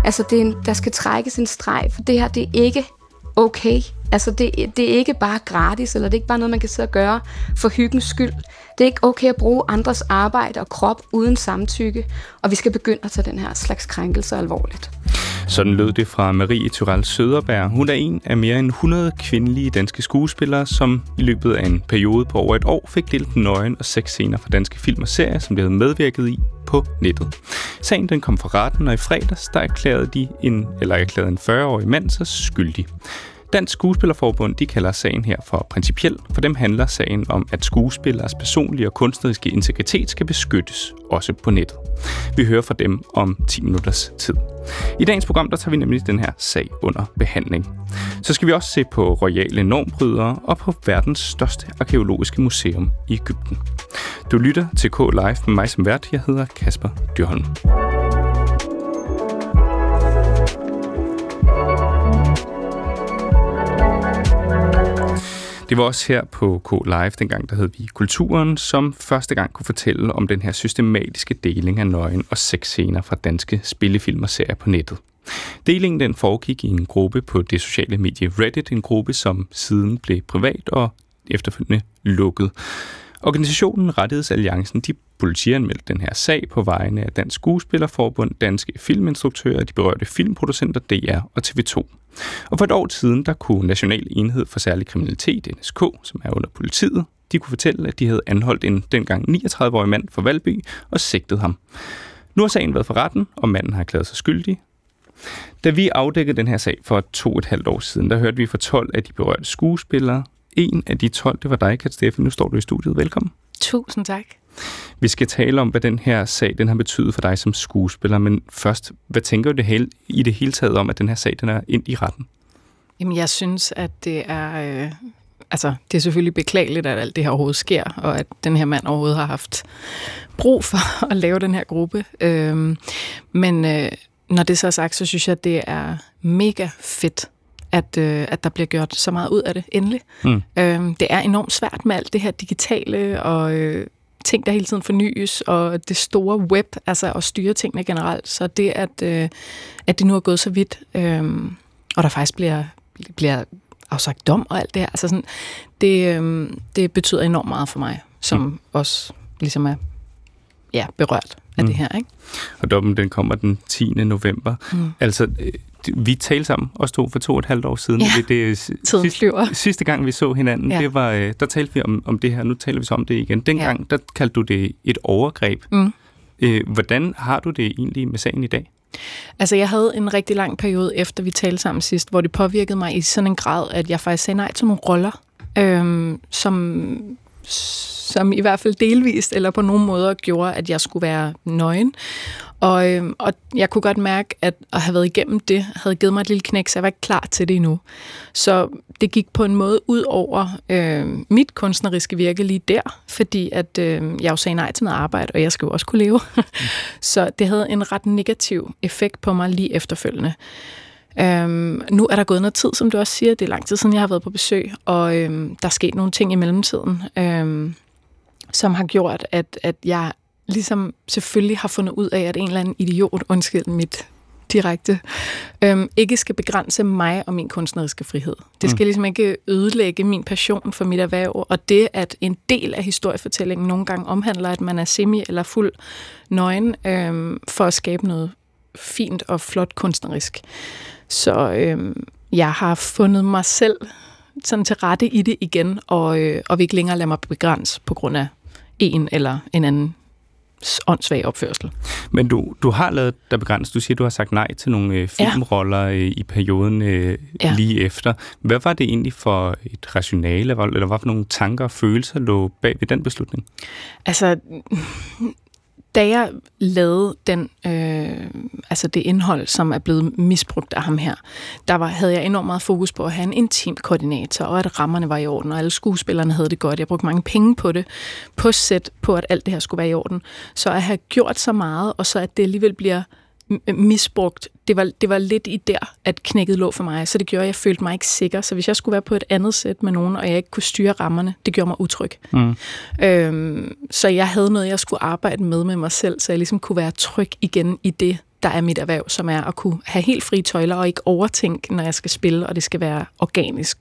Altså, der skal trækkes en streg, for det her, det er ikke okay. Altså, det er ikke bare gratis, eller det er ikke bare noget, man kan sidde og gøre for hyggens skyld. Det er ikke okay at bruge andres arbejde og krop uden samtykke, og vi skal begynde at tage den her slags krænkelser alvorligt. Sådan lød det fra Marie Tyrell Søderberg. Hun er en af mere end 100 kvindelige danske skuespillere, som i løbet af en periode på over et år fik delt nøgen og sexscener fra danske film og serier, som de havde medvirket i på nettet. Sagen den kom fra retten, og i fredags der erklærede en 40-årig mand sig skyldig. Dansk Skuespillerforbund de kalder sagen her for principiel. For dem handler sagen om, at skuespilleres personlige og kunstneriske integritet skal beskyttes, også på nettet. Vi hører fra dem om 10 minutters tid. I dagens program der tager vi nemlig den her sag under behandling. Så skal vi også se på royale normbrydere og på verdens største arkæologiske museum i Egypten. Du lytter til K Live med mig som vært. Jeg hedder Kasper Dyrholm. Det var også her på K Live, dengang der hed vi Kulturen, som første gang kunne fortælle om den her systematiske deling af nøgen og sexscener fra danske spillefilm og serier på nettet. Delingen den foregik i en gruppe på det sociale medie Reddit, en gruppe som siden blev privat og efterfølgende lukket. Organisationen Rettighedsalliancen de politianmeldte den her sag på vegne af Dansk Skuespillerforbund, Danske Filminstruktører, de berørte filmproducenter DR og TV2. Og for et år siden, der kunne National Enhed for Særlig Kriminalitet, NSK, som er under politiet, de kunne fortælle, at de havde anholdt en dengang 39-årig mand fra Valby og sigtet ham. Nu har sagen været for retten, og manden har erklæret sig skyldig. Da vi afdækkede den her sag for 2,5 år siden, der hørte vi fra 12 af de berørte skuespillere. En af de 12, det var dig, Kat Steffen. Nu står du i studiet. Velkommen. Tusind tak. Vi skal tale om, hvad den her sag den har betydet for dig som skuespiller, men først, hvad tænker du i det hele taget om, at den her sag den er ind i retten? Jamen, jeg synes, at det er... det er selvfølgelig beklageligt, at alt det her overhovedet sker, og at den her mand overhovedet har haft brug for at lave den her gruppe. Men når det så er sagt, så synes jeg, at det er mega fedt, at der bliver gjort så meget ud af det endelig. Det er enormt svært med alt det her digitale og ting, der hele tiden fornyes, og det store web, altså at styre tingene generelt. Så det, at det nu er gået så vidt, og der faktisk bliver afsagt dom og alt det her, altså sådan, det betyder enormt meget for mig, som også ligesom er berørt af det her, ikke? Og dommen, den kommer den 10. november. Altså, vi talte sammen, os to, for 2,5 år siden. Ja, sidste gang, vi så hinanden, det var, der talte vi om det her, nu taler vi så om det igen. Dengang, der kaldte du det et overgreb. Hvordan har du det egentlig med sagen i dag? Altså, jeg havde en rigtig lang periode efter, vi talte sammen sidst, hvor det påvirkede mig i sådan en grad, at jeg faktisk sagde nej til nogle roller, som i hvert fald delvist eller på nogle måder gjorde, at jeg skulle være nøgen. Og jeg kunne godt mærke, at have været igennem det, havde givet mig et lille knæk, så jeg var ikke klar til det endnu. Så det gik på en måde ud over mit kunstneriske virke lige der, fordi at jeg jo sagde nej til noget arbejde, og jeg skal jo også kunne leve. Så det havde en ret negativ effekt på mig lige efterfølgende. Nu er der gået noget tid, som du også siger. Det er lang tid siden, jeg har været på besøg, og der er sket nogle ting i mellemtiden, som har gjort, at jeg ligesom selvfølgelig har fundet ud af, at en eller anden idiot, undskyld mit direkte, ikke skal begrænse mig og min kunstneriske frihed. Det skal ligesom ikke ødelægge min passion for mit erhverv, og det, at en del af historiefortællingen nogle gange omhandler, at man er semi- eller fuld nøgen for at skabe noget fint og flot kunstnerisk. Så jeg har fundet mig selv sådan til rette i det igen, og vil ikke længere lade mig begrænse på grund af en eller en anden åndssvag opførsel. Men du har lavet dig begrænset. Du siger, du har sagt nej til nogle filmroller i perioden lige efter. Hvad var det egentlig for et rationale, eller hvad for nogle tanker og følelser lå bag ved den beslutning? Altså, da jeg lavede det indhold, som er blevet misbrugt af ham her, havde jeg enormt meget fokus på at have en intim koordinator, og at rammerne var i orden, og alle skuespillerne havde det godt. Jeg brugte mange penge på det, på sæt, på at alt det her skulle være i orden. Så at have gjort så meget, og så at det alligevel bliver misbrugt, det var lidt i der, at knækket lå for mig, så det gjorde, at jeg følte mig ikke sikker. Så hvis jeg skulle være på et andet sæt med nogen, og jeg ikke kunne styre rammerne, det gjorde mig utryg. Så jeg havde noget, jeg skulle arbejde med mig selv, så jeg ligesom kunne være tryg igen i det, der er mit erhverv, som er at kunne have helt frie tøjler og ikke overtænke, når jeg skal spille, og det skal være organisk.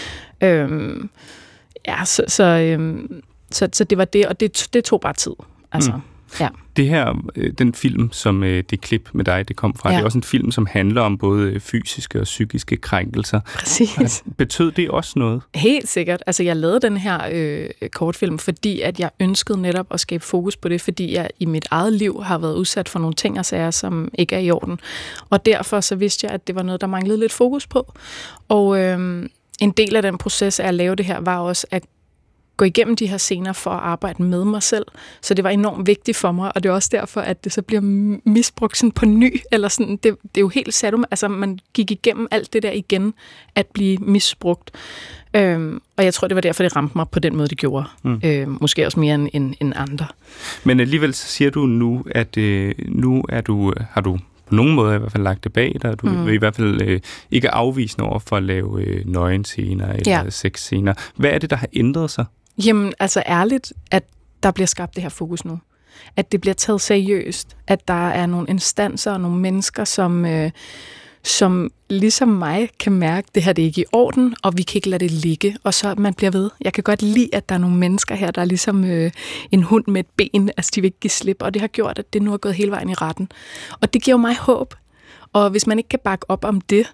Så det var det, og det tog bare tid. Altså, ja. Det her, den film, som det klip med dig, det kom fra, det er også en film, som handler om både fysiske og psykiske krænkelser. Præcis. Betød det også noget? Helt sikkert. Altså, jeg lavede den her kortfilm, fordi at jeg ønskede netop at skabe fokus på det, fordi jeg i mit eget liv har været udsat for nogle ting og sager, som ikke er i orden. Og derfor så vidste jeg, at det var noget, der manglede lidt fokus på. Og en del af den proces af at lave det her, var også at gå igennem de her scener for at arbejde med mig selv. Så det var enormt vigtigt for mig, og det er også derfor, at det så bliver misbrugt sådan på ny, eller sådan, det er jo helt sadum, altså man gik igennem alt det der igen, at blive misbrugt. Og jeg tror, det var derfor, det ramte mig på den måde, det gjorde. Måske også mere end andre. Men alligevel så siger du nu, at nu har du på nogen måde i hvert fald lagt det bag dig. Du vil i hvert fald ikke afvisende over for at lave nøgenscener eller sexscener. Hvad er det, der har ændret sig? Jamen, altså ærligt, at der bliver skabt det her fokus nu. At det bliver taget seriøst. At der er nogle instanser og nogle mennesker, som ligesom mig kan mærke, at det her det er ikke i orden, og vi kan ikke lade det ligge, og så man bliver ved. Jeg kan godt lide, at der er nogle mennesker her, der er ligesom en hund med et ben, altså de vil ikke give slip, og det har gjort, at det nu er gået hele vejen i retten. Og det giver mig håb. Og hvis man ikke kan bakke op om det,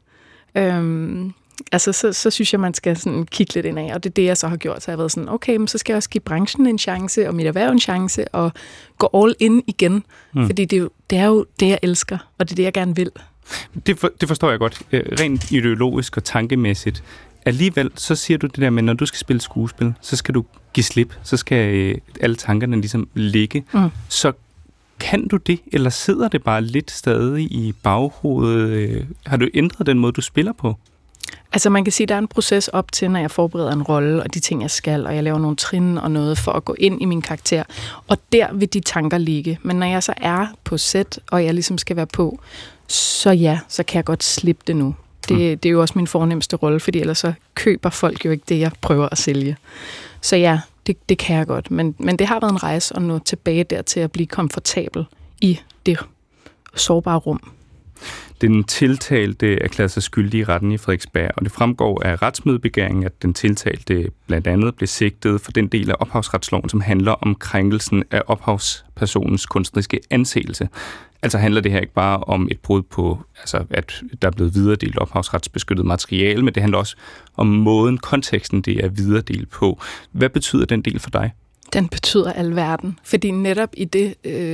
så synes jeg, man skal sådan kigge lidt ind af, og det er det, jeg så har gjort. Så jeg har været sådan, okay, men så skal jeg også give branchen en chance, og mit erhverv en chance, og gå all in igen, fordi det er jo det, jeg elsker, og det er det, jeg gerne vil. Det forstår jeg godt. Rent ideologisk og tankemæssigt. Alligevel, så siger du det der med, når du skal spille skuespil, så skal du give slip, så skal alle tankerne ligesom ligge. Så kan du det, eller sidder det bare lidt stadig i baghovedet? Har du ændret den måde, du spiller på? Altså man kan sige, at der er en proces op til, når jeg forbereder en rolle, og de ting, jeg skal, og jeg laver nogle trin og noget for at gå ind i min karakter. Og der vil de tanker ligge. Men når jeg så er på set, og jeg ligesom skal være på, så kan jeg godt slippe det nu. Det er jo også min fornemmeste rolle, fordi ellers så køber folk jo ikke det, jeg prøver at sælge. Så ja, det kan jeg godt. Men det har været en rejse at nå tilbage der til at blive komfortabel i det sårbare rum. Den tiltalte erklærede sig skyldig i retten i Frederiksberg, og det fremgår af retsmødebegæringen, at den tiltalte blandt andet blev sigtet for den del af ophavsretsloven, som handler om krænkelsen af ophavspersonens kunstneriske anseelse. Altså handler det her ikke bare om et brud på, altså at der er blevet videredelt ophavsretsbeskyttet materiale, men det handler også om måden, konteksten det er videredelt på. Hvad betyder den del for dig? Den betyder alverden, fordi netop i det,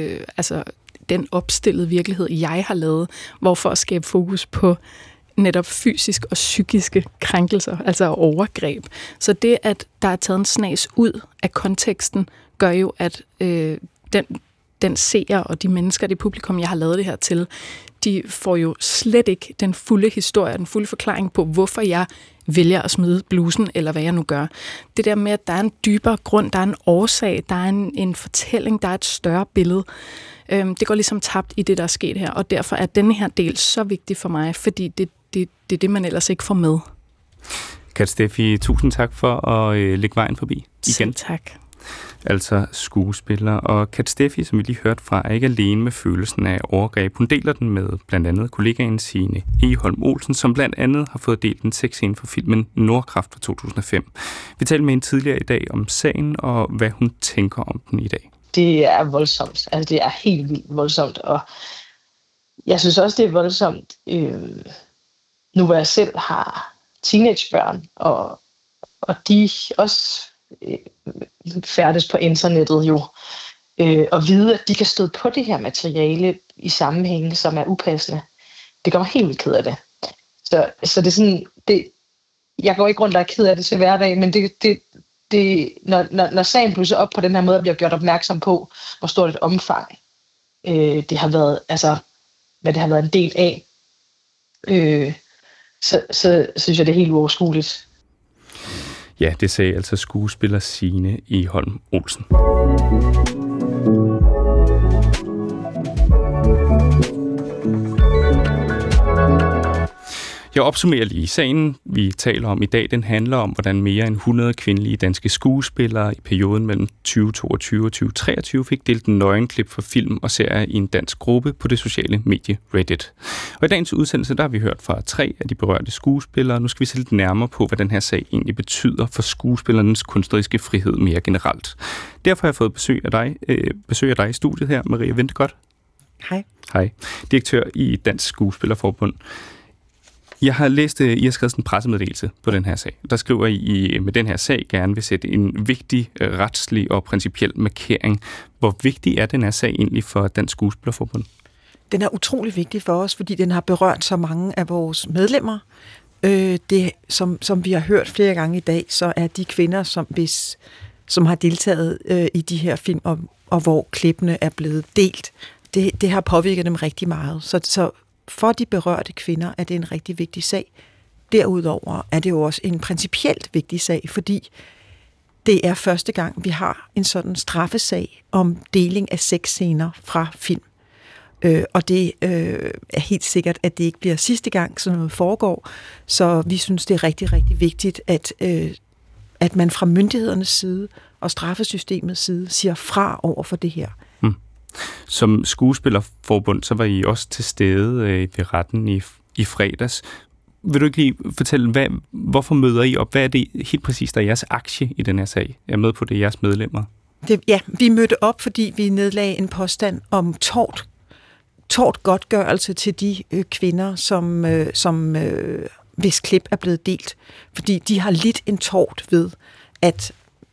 den opstillede virkelighed, jeg har lavet, hvorfor at skabe fokus på netop fysisk og psykiske krænkelser, altså overgreb. Så det, at der er taget en snas ud af konteksten, gør jo, at den seer og de mennesker, det publikum, jeg har lavet det her til, de får jo slet ikke den fulde historie, den fulde forklaring på, hvorfor jeg vælger at smide blusen, eller hvad jeg nu gør. Det der med, at der er en dybere grund, der er en årsag, der er en fortælling, der er et større billede. Det går ligesom tabt i det, der er sket her, og derfor er denne her del så vigtig for mig, fordi det er det, man ellers ikke får med. Kat Steffi, tusind tak for at lægge vejen forbi igen. Selv tak. Altså skuespiller. Og Kat Steffi, som vi lige hørte fra, er ikke alene med følelsen af overgreb. Hun deler den med blandt andet kollegaen Signe Egholm Olsen, som blandt andet har fået delt en sexscene for filmen Nordkraft fra 2005. Vi talte med hende tidligere i dag om sagen, og hvad hun tænker om den i dag. Det er voldsomt. Altså, det er helt vildt voldsomt, og jeg synes også, det er voldsomt, nu hvor jeg selv har teenagebørn, og de også færdes på internettet jo, og vide, at de kan støde på det her materiale i sammenhænge, som er upassende. Det gør mig helt vildt ked af det. Så det er sådan, jeg går ikke rundt og er ked af det til hverdag, men når sagen blusser op på den her måde, bliver gjort opmærksom på, hvor stort et omfang det har været, altså hvad det har været en del af, så synes jeg, det er helt uoverskueligt. Ja, det sagde altså skuespiller Signe Egholm Olsen. Jeg opsummerer lige. Sagen, vi taler om i dag, den handler om, hvordan mere end 100 kvindelige danske skuespillere i perioden mellem 2022 og 2023 fik delt nøgenklip for film og serier i en dansk gruppe på det sociale medie Reddit. Og i dagens udsendelse, der har vi hørt fra 3 af de berørte skuespillere. Nu skal vi se lidt nærmere på, hvad den her sag egentlig betyder for skuespillernes kunstneriske frihed mere generelt. Derfor har jeg fået besøg af dig i studiet her, Maria Ventegodt. Hej. Hej. Direktør i Dansk Skuespillerforbund. Jeg har læst, I har skrevet sådan en pressemeddelelse på den her sag. Der skriver I med den her sag gerne vil sætte en vigtig retslig og principiel markering. Hvor vigtig er den her sag egentlig for Dansk Skuespillerforbund? Den er utrolig vigtig for os, fordi den har berørt så mange af vores medlemmer. Som vi har hørt flere gange i dag, så er de kvinder, som har deltaget i de her film, og hvor klippene er blevet delt, det har påvirket dem rigtig meget. Så for de berørte kvinder er det en rigtig vigtig sag. Derudover er det jo også en principielt vigtig sag, fordi det er første gang, vi har en sådan straffesag om deling af sexscener fra film. Og det er helt sikkert, at det ikke bliver sidste gang, sådan noget foregår. Så vi synes, det er rigtig, rigtig vigtigt, at man fra myndighedernes side og straffesystemets side siger fra over for det her. Som skuespillerforbund, så var I også til stede ved retten i fredags. Vil du ikke lige fortælle, hvorfor møder I op? Hvad er det helt præcis, der er jeres aktie i den her sag? Jeg er med på det, jeres medlemmer. Vi mødte op, fordi vi nedlagde en påstand om tortgodtgørelse til de kvinder, som hvis klip er blevet delt. Fordi de har lidt en tort ved, at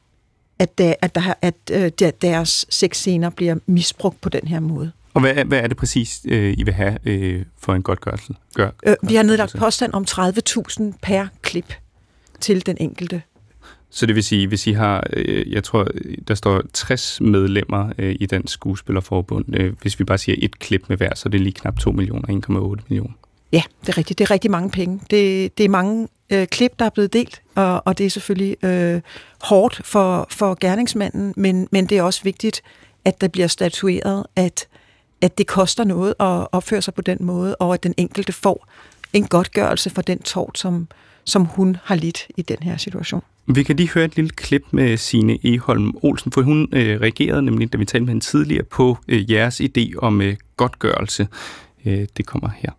deres sexscener bliver misbrugt på den her måde. Og hvad er det præcis, I vil have for en godtgørelse? Vi har nedlagt påstand om 30.000 per klip til den enkelte. Så det vil sige, hvis I har, jeg tror, der står 60 medlemmer i Dansk Skuespillerforbund. Hvis vi bare siger et klip med hver, så er det lige knap 2 millioner, 1,8 millioner. Ja, det er rigtigt. Det er rigtig mange penge. Det er mange klip, der er blevet delt, og det er selvfølgelig hårdt for gerningsmanden, men det er også vigtigt, at der bliver statueret, at det koster noget at opføre sig på den måde, og at den enkelte får en godtgørelse for den tort, som hun har lidt i den her situation. Vi kan lige høre et lille klip med Signe Egholm Olsen, for hun reagerede nemlig, da vi talte med hende tidligere, på jeres idé om godtgørelse. Det kommer her.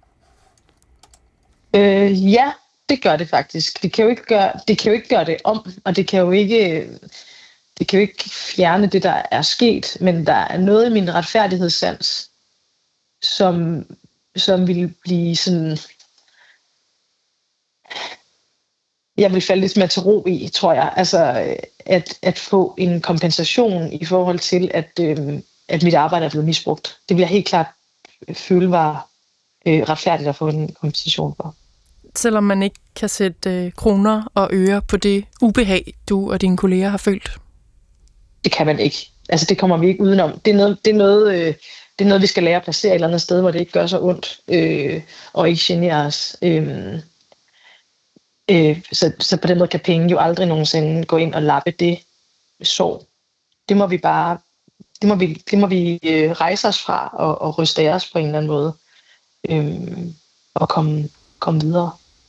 Ja, det gør det faktisk. Det kan jo ikke gøre det om, og det kan jo ikke fjerne det, der er sket, men der er noget i min retfærdighedssans, som vil blive sådan... Jeg vil falde lidt mere til ro i, tror jeg. Altså, at få en kompensation i forhold til, at mit arbejde er blevet misbrugt. Det vil jeg helt klart føle var retfærdigt at få en kompensation for. Selvom man ikke kan sætte kroner og øre på det ubehag, du og dine kolleger har følt? Det kan man ikke. Altså, det kommer vi ikke udenom. Det er noget, vi skal lære at placere et eller andet sted, hvor det ikke gør så ondt og ikke generer os. Så på den måde kan penge jo aldrig nogensinde gå ind og lappe det sorg. Det må vi rejse os fra og ryste af os på en eller anden måde og komme videre.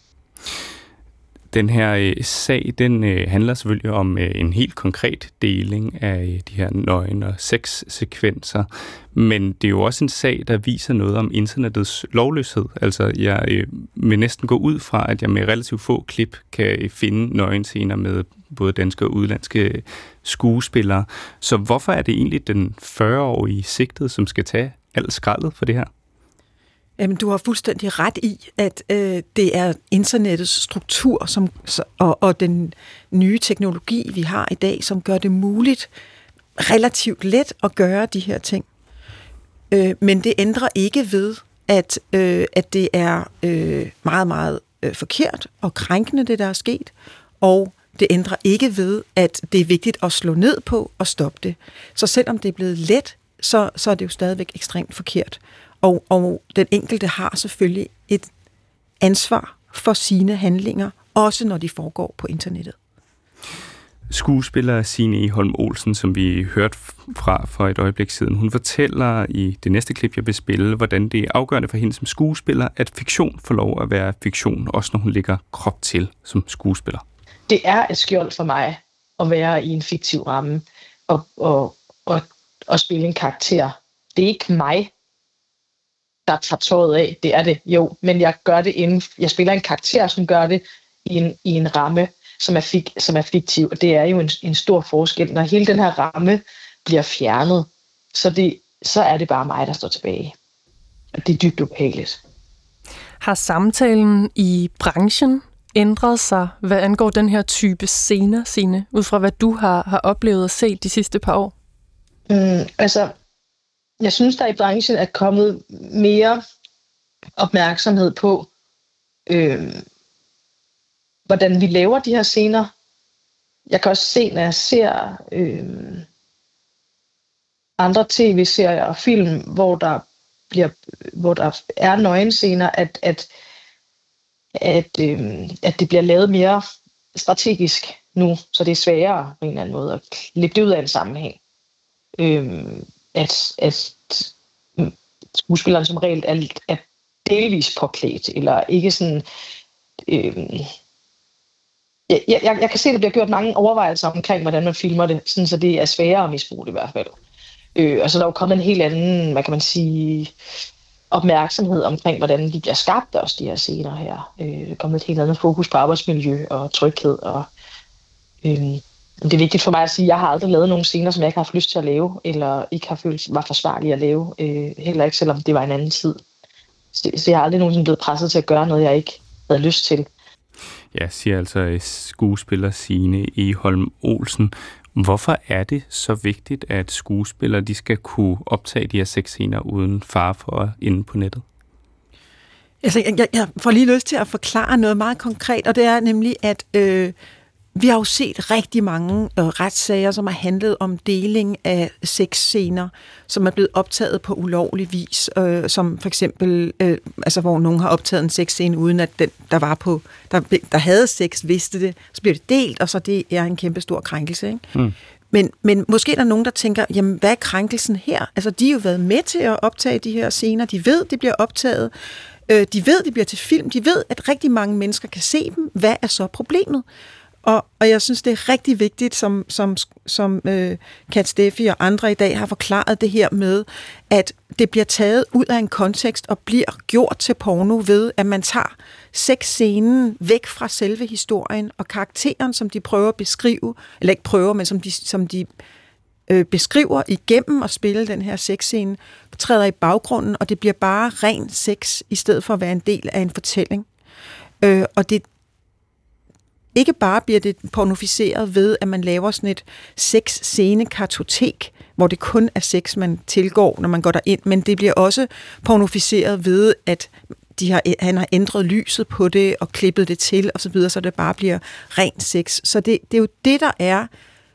Den her sag, den handler selvfølgelig om en helt konkret deling af de her nøgen- og sexsekvenser, men det er jo også en sag, der viser noget om internettets lovløshed. Altså, jeg vil næsten gå ud fra, at jeg med relativt få klip kan finde nøgenscener med både danske og udenlandske skuespillere. Så hvorfor er det egentlig den 40-årige sigtede, som skal tage alt skraldet for det her? Jamen, du har fuldstændig ret i, at det er internettets struktur og den nye teknologi, vi har i dag, som gør det muligt relativt let at gøre de her ting. Men det ændrer ikke ved, at det er meget, meget forkert og krænkende, det der er sket, og det ændrer ikke ved, at det er vigtigt at slå ned på og stoppe det. Så selvom det er blevet let, så er det jo stadigvæk ekstremt forkert. Og den enkelte har selvfølgelig et ansvar for sine handlinger, også når de foregår på internettet. Skuespiller Signe Egholm Olsen, som vi hørte fra for et øjeblik siden, hun fortæller i det næste klip, jeg vil spille, hvordan det er afgørende for hende som skuespiller, at fiktion får lov at være fiktion, også når hun lægger krop til som skuespiller. Det er et skjold for mig at være i en fiktiv ramme og spille en karakter. Det er ikke mig, der tager tøjet af. Det er det, jo. Men jeg gør det inden. Jeg spiller en karakter, som gør det i en ramme, som er fiktiv. Og det er jo en stor forskel. Når hele den her ramme bliver fjernet, så er det bare mig, der står tilbage. Og det er dybt ubehageligt. Har samtalen i branchen ændret sig, hvad angår den her type scener, Signe, ud fra hvad du har oplevet og set de sidste par år? Jeg synes, der i branchen er kommet mere opmærksomhed på, hvordan vi laver de her scener. Jeg kan også se, når jeg ser andre tv-serier og film, hvor der er nøgenscener, at det bliver lavet mere strategisk nu, så det er sværere på en eller anden måde at klippe det ud af en sammenhæng. At skuespilleren som regel er delvis påklædt, eller ikke sådan... Jeg kan se, at der bliver gjort mange overvejelser omkring, hvordan man filmer det, sådan, så det er sværere at misbruge det i hvert fald. Og så er der jo kommet en helt anden, hvad kan man sige, opmærksomhed omkring, hvordan de bliver skabt, også de her scener her. Der er kommet et helt andet fokus på arbejdsmiljø og tryghed. Og, det er vigtigt for mig at sige, at jeg har aldrig lavet nogle scener, som jeg ikke har haft lyst til at lave, eller ikke har følt var forsvarlige at lave. Heller ikke, selvom det var en anden tid. Så jeg har aldrig nogensinde blevet presset til at gøre noget, jeg ikke havde lyst til. Ja, siger altså skuespiller Signe Egholm Olsen. Hvorfor er det så vigtigt, at skuespillere de skal kunne optage de her sexscener uden fare for inde på nettet? Altså, jeg får lige lyst til at forklare noget meget konkret, og det er nemlig, at vi har jo set rigtig mange retssager, som har handlet om deling af sexscener, som er blevet optaget på ulovlig vis, som for eksempel, hvor nogen har optaget en sexscene, uden at den, der havde sex, vidste det, så bliver det delt, og så det er en kæmpe stor krænkelse, ikke? Men måske er der nogen, der tænker, jamen hvad er krænkelsen her? Altså, de har jo været med til at optage de her scener, de ved, det bliver optaget, de ved, det bliver til film, de ved, at rigtig mange mennesker kan se dem. Hvad er så problemet? Og jeg synes, det er rigtig vigtigt, som Kat Steffi og andre i dag har forklaret det her med, at det bliver taget ud af en kontekst og bliver gjort til porno ved, at man tager sexscenen væk fra selve historien, og karakteren, som de prøver at beskrive, eller ikke prøver, men som de beskriver igennem at spille den her sexscene, træder i baggrunden, og det bliver bare ren sex, i stedet for at være en del af en fortælling. Og det ikke bare bliver det pornoficeret ved, at man laver sådan et sex-scene-kartotek, hvor det kun er sex, man tilgår, når man går derind, men det bliver også pornoficeret ved, at han har ændret lyset på det og klippet det til, og så videre, så det bare bliver ren sex. Så det er jo det, der er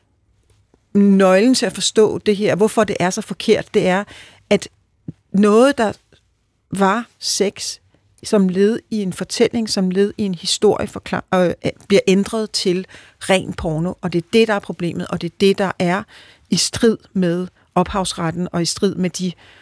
nøglen til at forstå det her, hvorfor det er så forkert. Det er, at noget, der var sex, som led i en fortælling, som led i en historie, bliver ændret til ren porno, og det er det, der er problemet, og det er det, der er i strid med ophavsretten, og i strid med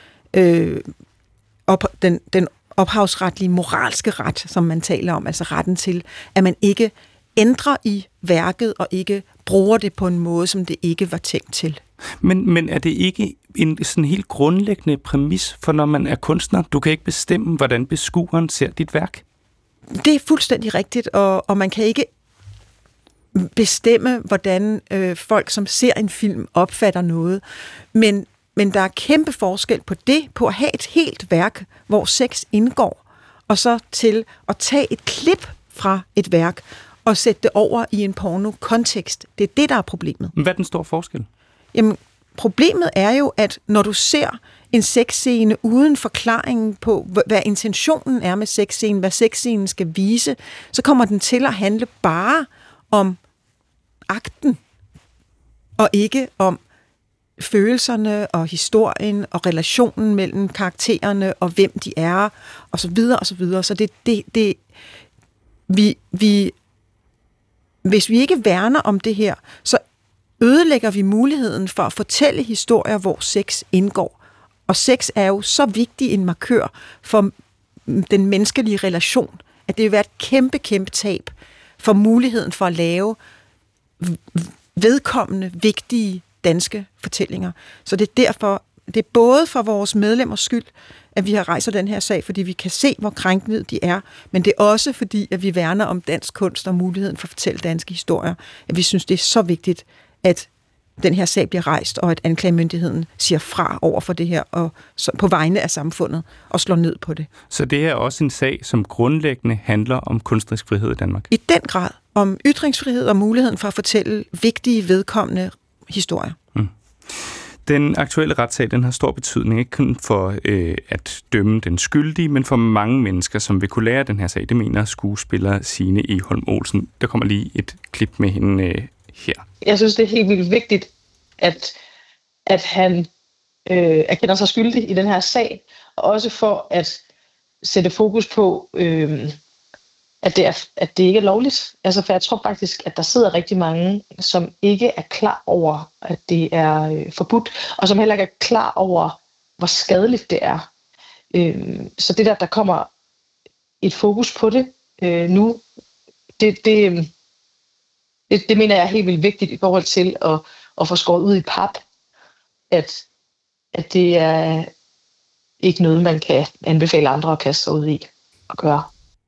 den ophavsretlige moralske ret, som man taler om, altså retten til, at man ikke ændrer i værket, og ikke bruger det på en måde, som det ikke var tænkt til. Men er det ikke en sådan helt grundlæggende præmis for, når man er kunstner? Du kan ikke bestemme, hvordan beskueren ser dit værk. Det er fuldstændig rigtigt, og man kan ikke bestemme, hvordan folk, som ser en film, opfatter noget. Men der er kæmpe forskel på det, på at have et helt værk, hvor sex indgår, og så til at tage et klip fra et værk og sætte det over i en porno-kontekst. Det er det, der er problemet. Hvad er den store forskel? Jamen, problemet er jo, at når du ser en sexscene uden forklaringen på, hvad intentionen er med sexscenen, hvad sexscenen skal vise, så kommer den til at handle bare om akten, og ikke om følelserne og historien og relationen mellem karaktererne og hvem de er, og så videre og så videre. Så hvis vi ikke værner om det her, så ødelægger vi muligheden for at fortælle historier, hvor sex indgår. Og sex er jo så vigtig en markør for den menneskelige relation, at det vil være et kæmpe, kæmpe tab for muligheden for at lave vedkommende, vigtige danske fortællinger. Så det er derfor, det er både for vores medlemmers skyld, at vi har rejst den her sag, fordi vi kan se, hvor krænkende de er, men det er også fordi, at vi værner om dansk kunst og muligheden for at fortælle danske historier. At vi synes, det er så vigtigt, at den her sag bliver rejst, og at anklagemyndigheden siger fra over for det her, og på vegne af samfundet, og slår ned på det. Så det er også en sag, som grundlæggende handler om kunstnerisk frihed i Danmark? I den grad. Om ytringsfrihed og muligheden for at fortælle vigtige, vedkommende historier. Den aktuelle retssag, den har stor betydning, ikke kun for at dømme den skyldige, men for mange mennesker, som vil kunne lære den her sag. Det mener skuespiller Signe Egholm Olsen. Der kommer lige et klip med hende her. Jeg synes, det er helt vildt vigtigt, at han erkender sig skyldig i den her sag, og også for at sætte fokus på, at det ikke er lovligt. Altså, for jeg tror faktisk, at der sidder rigtig mange, som ikke er klar over, at det er forbudt, og som heller ikke er klar over, hvor skadeligt det er. Så det der kommer et fokus på det nu, det mener jeg er helt vildt vigtigt i forhold til at få skåret ud i pap, at det er ikke noget, man kan anbefale andre at kaste sig ud i og gøre.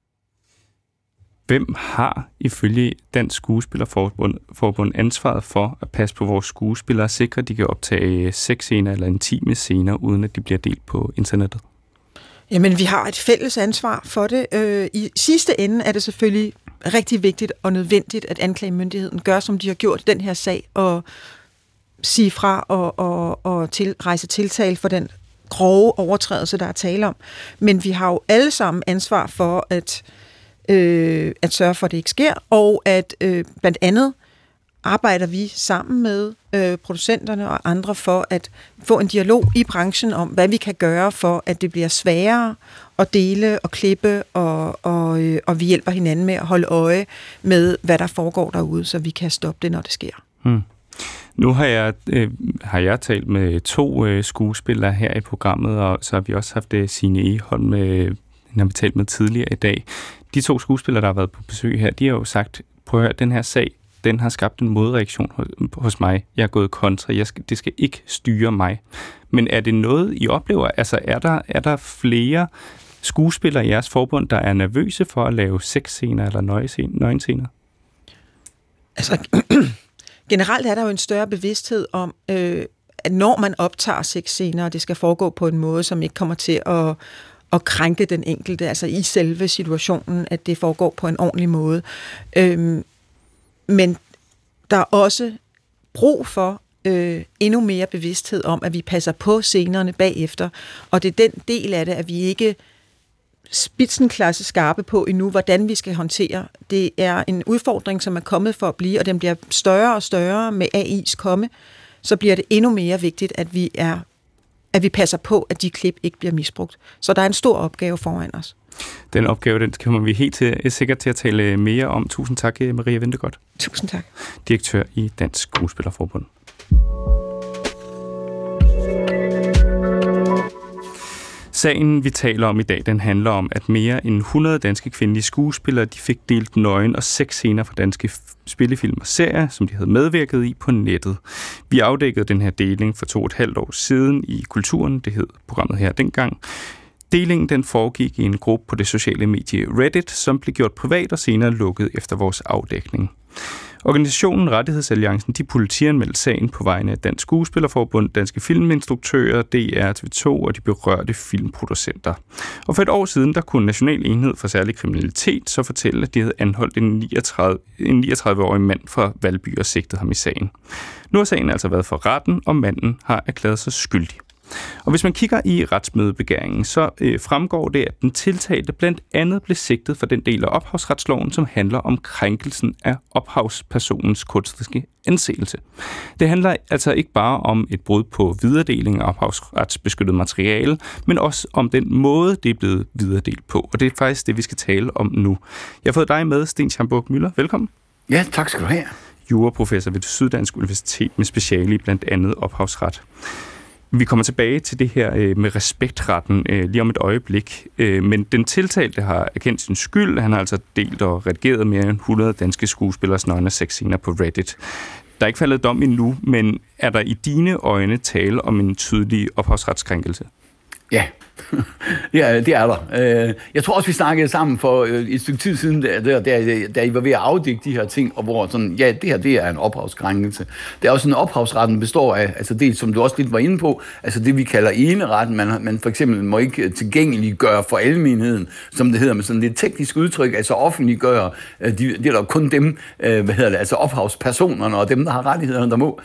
Hvem har ifølge Dansk Skuespillerforbund ansvaret for at passe på vores skuespillere og sikre, at de kan optage sexscener eller intime scener, uden at de bliver delt på internettet? Jamen, vi har et fælles ansvar for det. I sidste ende er det selvfølgelig rigtig vigtigt og nødvendigt, at anklagemyndigheden gør, som de har gjort i den her sag, og sige fra og rejse tiltale for den grove overtrædelse, der er tale om. Men vi har jo alle sammen ansvar for at sørge for, at det ikke sker, og at blandt andet arbejder vi sammen med producenterne og andre for at få en dialog i branchen om, hvad vi kan gøre for, at det bliver sværere at dele og klippe, og vi hjælper hinanden med at holde øje med, hvad der foregår derude, så vi kan stoppe det, når det sker. Nu har jeg talt med 2 skuespillere her i programmet, og så har vi også haft Signe Egholm, har vi talt med tidligere i dag. De 2 skuespillere, der har været på besøg her, de har jo sagt, prøv at høre, den her sag, den har skabt en modreaktion hos mig. Jeg er gået kontra. Det skal ikke styre mig. Men er det noget, I oplever? Altså, er der flere skuespillere i jeres forbund, der er nervøse for at lave sexscener eller nøgenscener? Altså, generelt er der jo en større bevidsthed om, at når man optager sexscener, og det skal foregå på en måde, som ikke kommer til at krænke den enkelte, altså i selve situationen, at det foregår på en ordentlig måde. Men der er også brug for endnu mere bevidsthed om, at vi passer på scenerne bagefter, og det er den del af det, at vi ikke spidsenklasse skarpe på endnu, hvordan vi skal håndtere. Det er en udfordring, som er kommet for at blive, og den bliver større og større med AI's komme, så bliver det endnu mere vigtigt, at vi passer på, at de klip ikke bliver misbrugt. Så der er en stor opgave foran os. Den opgave, den kommer vi helt sikkert til at tale mere om. Tusind tak, Maria Ventegodt. Tusind tak. Direktør i Dansk Skuespillerforbund. Sagen, vi taler om i dag, den handler om, at mere end 100 danske kvindelige skuespillere, de fik delt nøgen og sexscener fra danske spillefilm og serier, som de havde medvirket i på nettet. Vi afdækkede den her deling for 2,5 år siden i Kulturen, det hed programmet her dengang. Delingen den foregik i en gruppe på det sociale medie Reddit, som blev gjort privat og senere lukket efter vores afdækning. Organisationen Rettighedsalliancen, de politianmeldte sagen på vegne af Dansk Skuespillerforbund, Danske Filminstruktører, DR, TV2 og de berørte filmproducenter. Og for et år siden, der kunne National Enhed for Særlig Kriminalitet så fortælle, at de havde anholdt en 39-årig mand fra Valby og sigtet ham i sagen. Nu har sagen altså været for retten, og manden har erklæret sig skyldig. Og hvis man kigger i retsmødebegæringen, så fremgår det, at den tiltalte blandt andet blev sigtet for den del af ophavsretsloven, som handler om krænkelsen af ophavspersonens kunstneriske anseelse. Det handler altså ikke bare om et brud på videredeling af ophavsretsbeskyttet materiale, men også om den måde, det er blevet videredelt på. Og det er faktisk det, vi skal tale om nu. Jeg har fået dig med, Sten Schamburg Müller. Velkommen. Ja, tak skal du have. Juraprofessor ved Syddansk Universitet med speciale i blandt andet ophavsret. Vi kommer tilbage til det her med respektretten lige om et øjeblik, men den tiltalte har erkendt sin skyld. Han har altså delt og redigeret mere end 100 danske skuespillers nøgne sexscener på Reddit. Der er ikke faldet dom endnu, men er der i dine øjne tale om en tydelig ophavsretskrænkelse? Ja. Ja, det er der. Jeg tror også, vi snakkede sammen for et stykke tid siden, da I var ved at afdække de her ting, og hvor sådan, ja, det her, det er en ophavskrænkelse. Det er også sådan, ophavsretten består af, altså det, som du også lidt var inde på, altså det, vi kalder eneretten. Man for eksempel må ikke tilgængeliggøre for almenheden, som det hedder med sådan lidt teknisk udtryk, altså offentliggøre, det er der kun dem, altså ophavspersonerne og dem, der har rettighederne, der må.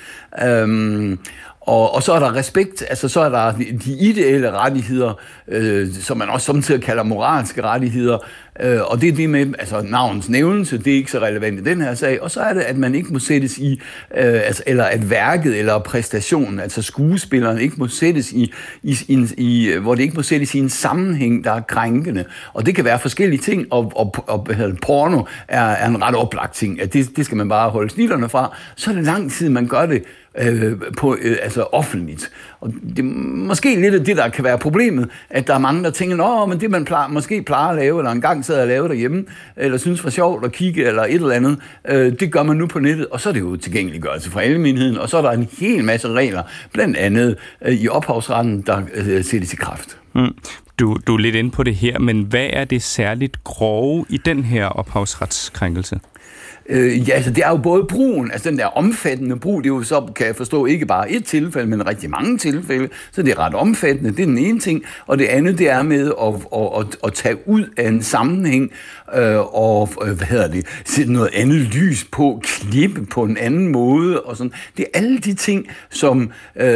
Og så er der respekt, altså så er der de ideelle rettigheder, som man også samtidig kalder moralske rettigheder, og det er det med, altså navns nævnelse, det er ikke så relevant i den her sag, og så er det, at man ikke må sættes i, eller at værket eller præstationen, altså skuespilleren ikke må sættes i, hvor det ikke må sættes i en sammenhæng, der er krænkende, og det kan være forskellige ting, og porno er en ret oplagt ting, at det skal man bare holde snitterne fra, så er det lang tid, man gør det, altså offentligt. Og det er måske lidt af det, der kan være problemet, at der er mange, der tænker, men det man måske plejer at lave, eller engang sidder og lave derhjemme, eller synes var sjovt at kigge, eller et eller andet, det gør man nu på nettet, og så er det jo tilgængeliggørelse for almenheden, og så er der en hel masse regler, blandt andet i ophavsretten, der sættes i kraft. Du er lidt inde på det her, men hvad er det særligt grove i den her ophavsretskrænkelse? Ja, altså det er jo både brugen, altså den der omfattende brug, det er jo så, kan jeg forstå, ikke bare et tilfælde, men rigtig mange tilfælde, så det er ret omfattende, det er den ene ting, og det andet, det er med at tage ud af en sammenhæng, og sætte noget andet lys på, klippe på en anden måde, og sådan. Det er alle de ting, som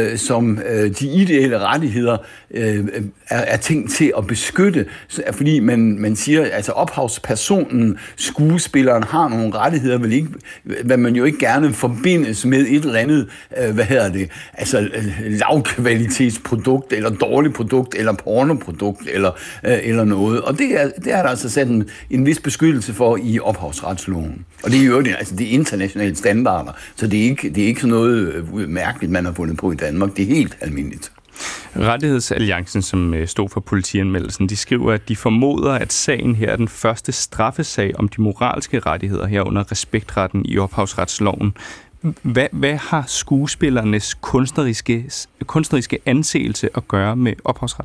de ideelle rettigheder er tænkt til at beskytte, fordi man siger, altså ophavspersonen, skuespilleren har nogle rettigheder, hvad man jo ikke gerne forbindes med et eller andet, altså lavkvalitetsprodukt, eller dårligt produkt, eller pornoprodukt, eller noget. Og det er der altså sat en vis beskyttelse for i ophavsretsloven. Og det er jo altså det er internationale standarder, så det er ikke sådan noget mærkeligt, man har fundet på i Danmark. Det er helt almindeligt. Rettighedsalliancen, som stod for politianmeldelsen, de skriver, at de formoder, at sagen her er den første straffesag om de moralske rettigheder herunder respektretten i ophavsretsloven. Hvad har skuespillernes kunstneriske anseelse at gøre med ophavsret?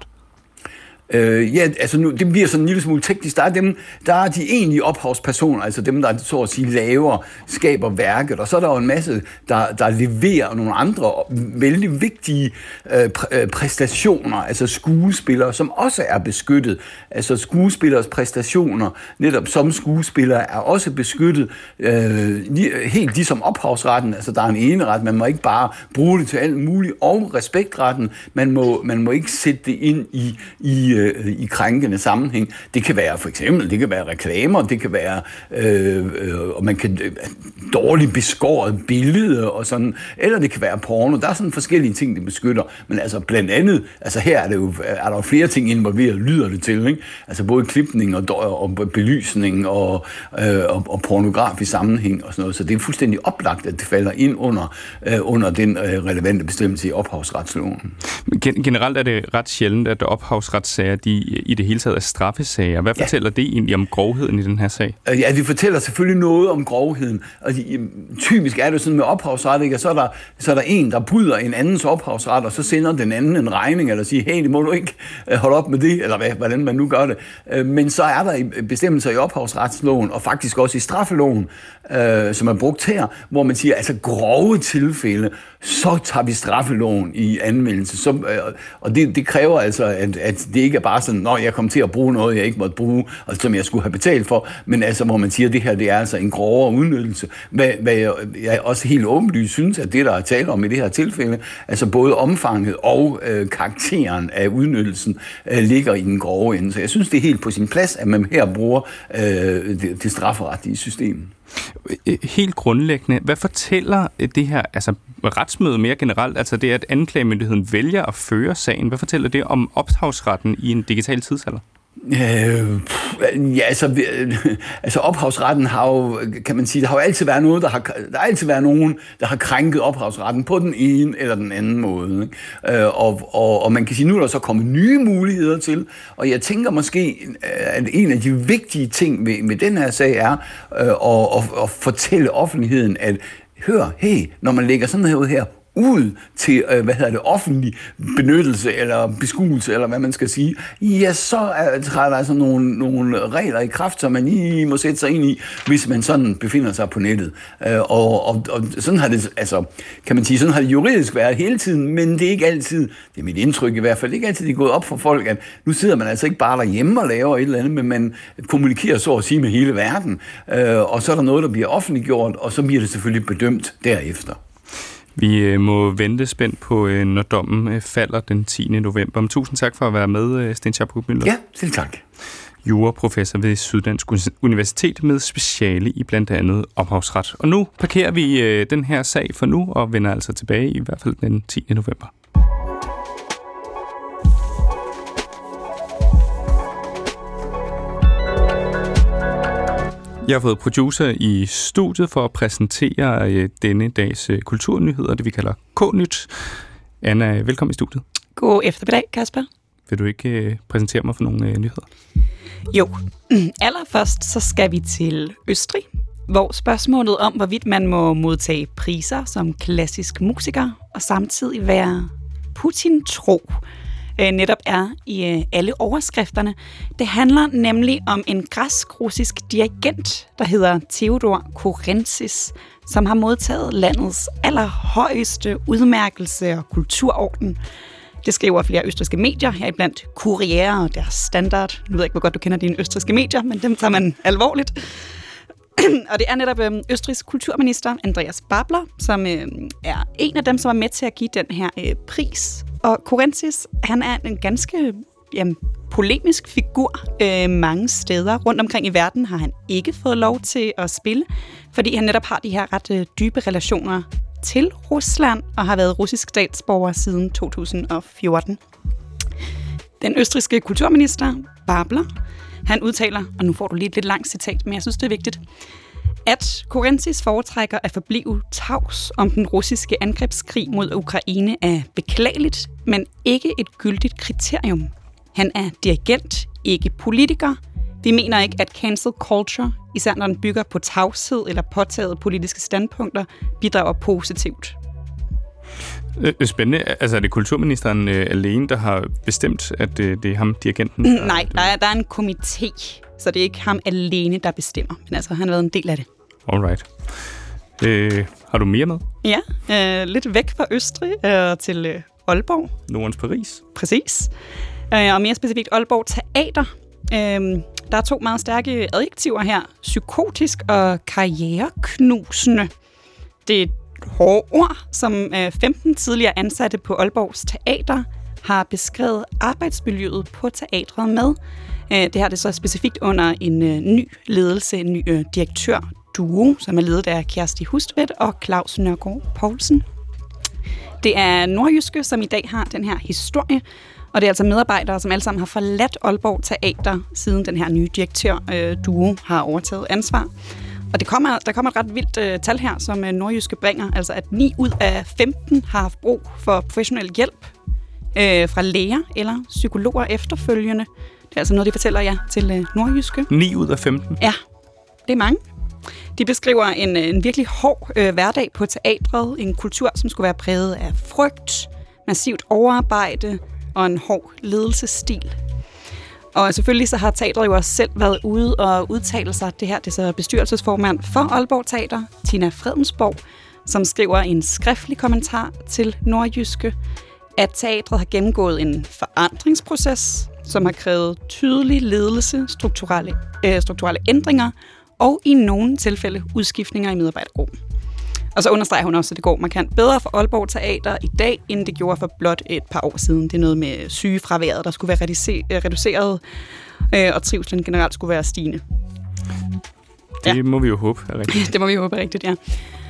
Ja, altså nu, det bliver sådan en lille smule teknisk. Der er de egentlige ophavspersoner, altså dem, der så at sige skaber værket, og så er der jo en masse, der leverer nogle andre vældig vigtige præstationer, altså skuespillere, som også er beskyttet. Altså skuespillers præstationer, netop som skuespillere, er også beskyttet helt ligesom ophavsretten. Altså der er en eneret, man må ikke bare bruge det til alt muligt, og respektretten, man må ikke sætte det ind i krænkende sammenhæng. Det kan være for eksempel, det kan være reklamer, det kan være og man kan dårligt beskåret billeder og sådan, eller det kan være porno. Der er sådan forskellige ting, det beskytter, men altså blandt andet, altså her er der jo flere ting involveret, lyder det til, ikke? Altså både klipning og belysning og pornografisk sammenhæng og sådan noget, så det er fuldstændig oplagt, at det falder ind under den relevante bestemmelse i ophavsretsloven. Generelt er det ret sjældent, at ophavsretssager, de i det hele taget er straffesager. Hvad fortæller det egentlig om grovheden i den her sag? Ja, det fortæller selvfølgelig noget om grovheden. Og typisk er det sådan med ophavsret, ikke? Så er der en, der bryder en andens ophavsret, og så sender den anden en regning, eller siger, hey, det må du ikke holde op med det, eller hvordan man nu gør det. Men så er der bestemmelser i ophavsretsloven, og faktisk også i straffeloven, som er brugt her, hvor man siger, altså grove tilfælde, så tager vi straffeloven i anvendelse. Og det kræver altså, at det ikke er bare sådan, jeg kom til at bruge noget, jeg ikke måtte bruge, og som jeg skulle have betalt for, men altså, hvor man siger, at det her, det er altså en grovere udnyttelse. Hvad jeg også helt åbenlyst synes, at det, der er tale om i det her tilfælde, altså både omfanget og karakteren af udnyttelsen, ligger i den grove ende. Så jeg synes, det er helt på sin plads, at man her bruger det strafferetlige system. Helt grundlæggende, hvad fortæller det her, altså retsmøde mere generelt, altså det, at anklagemyndigheden vælger at føre sagen, hvad fortæller det om ophavsretten i en digital tidsalder? Altså ophavsretten har jo, kan man sige, der har jo altid været noget, der har altid været nogen, der har krænket ophavsretten på den ene eller den anden måde. Ikke? Og man kan sige, nu er der så kommet nye muligheder til, og jeg tænker måske, at en af de vigtige ting med den her sag er at fortælle offentligheden, at hør, hey, når man lægger sådan noget her ud til, offentlig benyttelse eller beskuelse, eller hvad man skal sige, ja, så træder der altså nogle regler i kraft, som man lige må sætte sig ind i, hvis man sådan befinder sig på nettet. Og sådan har det, altså, kan man sige, sådan har det juridisk været hele tiden, men det er ikke altid, det er mit indtryk i hvert fald, ikke altid det er gået op for folk, at nu sidder man altså ikke bare derhjemme og laver et eller andet, men man kommunikerer så at sige med hele verden, og så er der noget, der bliver offentliggjort, og så bliver det selvfølgelig bedømt derefter. Vi må vente spændt på, når dommen falder den 10. november. Men tusind tak for at være med, Sten Schaap Hugmüller. Ja, selv tak. Juraprofessor ved Syddansk Universitet med speciale i blandt andet ophavsret. Og nu parkerer vi den her sag for nu og vender altså tilbage i hvert fald den 10. november. Jeg har fået producer i studiet for at præsentere denne dags kulturnyheder, det vi kalder K-nyt. Anna, velkommen i studiet. God eftermiddag, Kasper. Vil du ikke præsentere mig for nogle nyheder? Jo. Allerførst så skal vi til Østrig, hvor spørgsmålet om, hvorvidt man må modtage priser som klassisk musiker og samtidig være Putin-tro, netop er i alle overskrifterne. Det handler nemlig om en græsk-russisk dirigent, der hedder Theodor Korentzis, som har modtaget landets allerhøjeste udmærkelse og kulturorden. Det skriver flere østrigske medier, heriblandt Kurier og deres Standard. Nu ved jeg ikke, hvor godt du kender dine østrigske medier, men dem tager man alvorligt. Og det er netop Østrigs kulturminister Andreas Babler, som er en af dem, som er med til at give den her pris. Og Korentzis, han er en ganske polemisk figur mange steder. Rundt omkring i verden har han ikke fået lov til at spille, fordi han netop har de her ret dybe relationer til Rusland og har været russisk statsborger siden 2014. Den østrigske kulturminister Babler, han udtaler, og nu får du lige et lidt langt citat, men jeg synes, det er vigtigt, at Korentzis foretrækker at forblive tavs om den russiske angrebskrig mod Ukraine er beklageligt, men ikke et gyldigt kriterium. Han er dirigent, ikke politiker. Vi mener ikke, at cancel culture, især når den bygger på tavshed eller påtaget politiske standpunkter, bidrager positivt. Spændende. Altså er det kulturministeren alene, der har bestemt, at det er ham, dirigenten? Nej, der er en komité, så det er ikke ham alene, der bestemmer. Men altså, han har været en del af det. Alright. Har du mere med? Ja, lidt væk fra Østrig til Aalborg. Nordens Paris. Præcis. Og mere specifikt Aalborg Teater. Der er 2 meget stærke adjektiver her. Psykotisk og karriereknusende. Det er hårde ord, som 15 tidligere ansatte på Aalborgs Teater har beskrevet arbejdsmiljøet på teatret med. Det her det er så specifikt under en ny ledelse, en ny direktørduo, som er ledet af Kjersti Hustvedt og Claus Nørgaard Poulsen. Det er Nordjyske, som i dag har den her historie, og det er altså medarbejdere, som alle sammen har forladt Aalborg Teater, siden den her nye direktørduo har overtaget ansvar. Og der kommer et ret vildt tal her, som Nordjyske bringer, altså at 9 ud af 15 har haft brug for professionel hjælp fra læger eller psykologer efterfølgende. Det er altså noget, de fortæller jer til Nordjyske. 9 ud af 15? Ja, det er mange. De beskriver en virkelig hård hverdag på teatret, en kultur, som skulle være præget af frygt, massivt overarbejde og en hård ledelsesstil. Og selvfølgelig så har teatret jo også selv været ude og udtale sig. Det her det er så bestyrelsesformand for Aalborg Teater, Tina Fredensborg, som skriver en skriftlig kommentar til Nordjyske, at teatret har gennemgået en forandringsproces, som har krævet tydelig ledelse, strukturelle ændringer og i nogle tilfælde udskiftninger i medarbejdergruppen. Og så understreger hun også, at det går markant bedre for Aalborg Teater i dag, end det gjorde for blot et par år siden. Det er noget med sygefraværet, der skulle være reduceret, og trivslen generelt skulle være stigende. Det må vi jo håbe er rigtigt. Det må vi håbe er rigtigt, ja.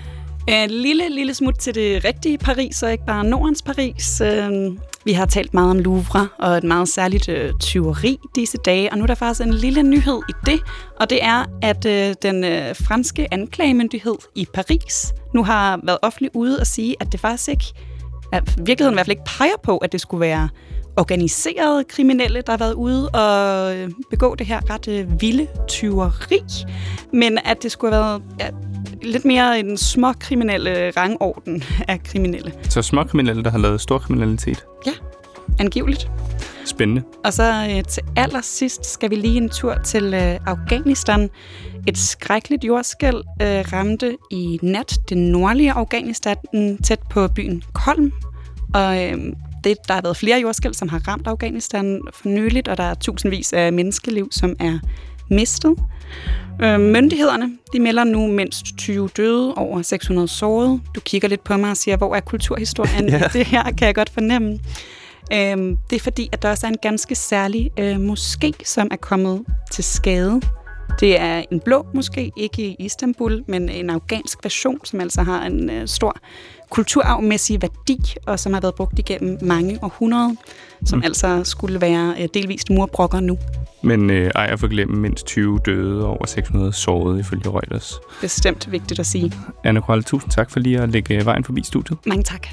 Lille smut til det rigtige Paris, og ikke bare Nordens Paris. Vi har talt meget om Louvre og et meget særligt tyveri disse dage, og nu er der faktisk en lille nyhed i det, og det er, at den franske anklagemyndighed i Paris nu har været offentligt ude og sige, at det faktisk ikke, at virkeligheden i hvert fald ikke peger på, at det skulle være organiserede kriminelle, der har været ude og begå det her ret vilde tyveri, men at det skulle have været lidt mere en småkriminelle rangorden af kriminelle. Så småkriminelle, der har lavet stor kriminalitet? Ja, angiveligt. Spændende. Og så til allersidst skal vi lige en tur til Afghanistan. Et skrækkeligt jordskælv ramte i nat det nordlige Afghanistan tæt på byen Kolm. Og der har været flere jordskælv, som har ramt Afghanistan for nyligt, og der er tusindvis af menneskeliv, som er mistet. Myndighederne, de melder nu mindst 20 døde, over 600 sårede. Du kigger lidt på mig og siger, hvor er kulturhistorien? Ja. Det her kan jeg godt fornemme. Det er fordi, at der også er en ganske særlig moské, som er kommet til skade. Det er en blå moské, ikke i Istanbul, men en afghansk version, som altså har en stor kulturarvmæssig værdi, og som har været brugt igennem mange århundreder, som altså skulle være delvist murbrokker nu. Men ej at forglemme mindst 20 døde og over 600 sårede ifølge Reuters. Bestemt vigtigt at sige. Anne Kroll, tusind tak for lige at lægge vejen forbi studiet. Mange tak.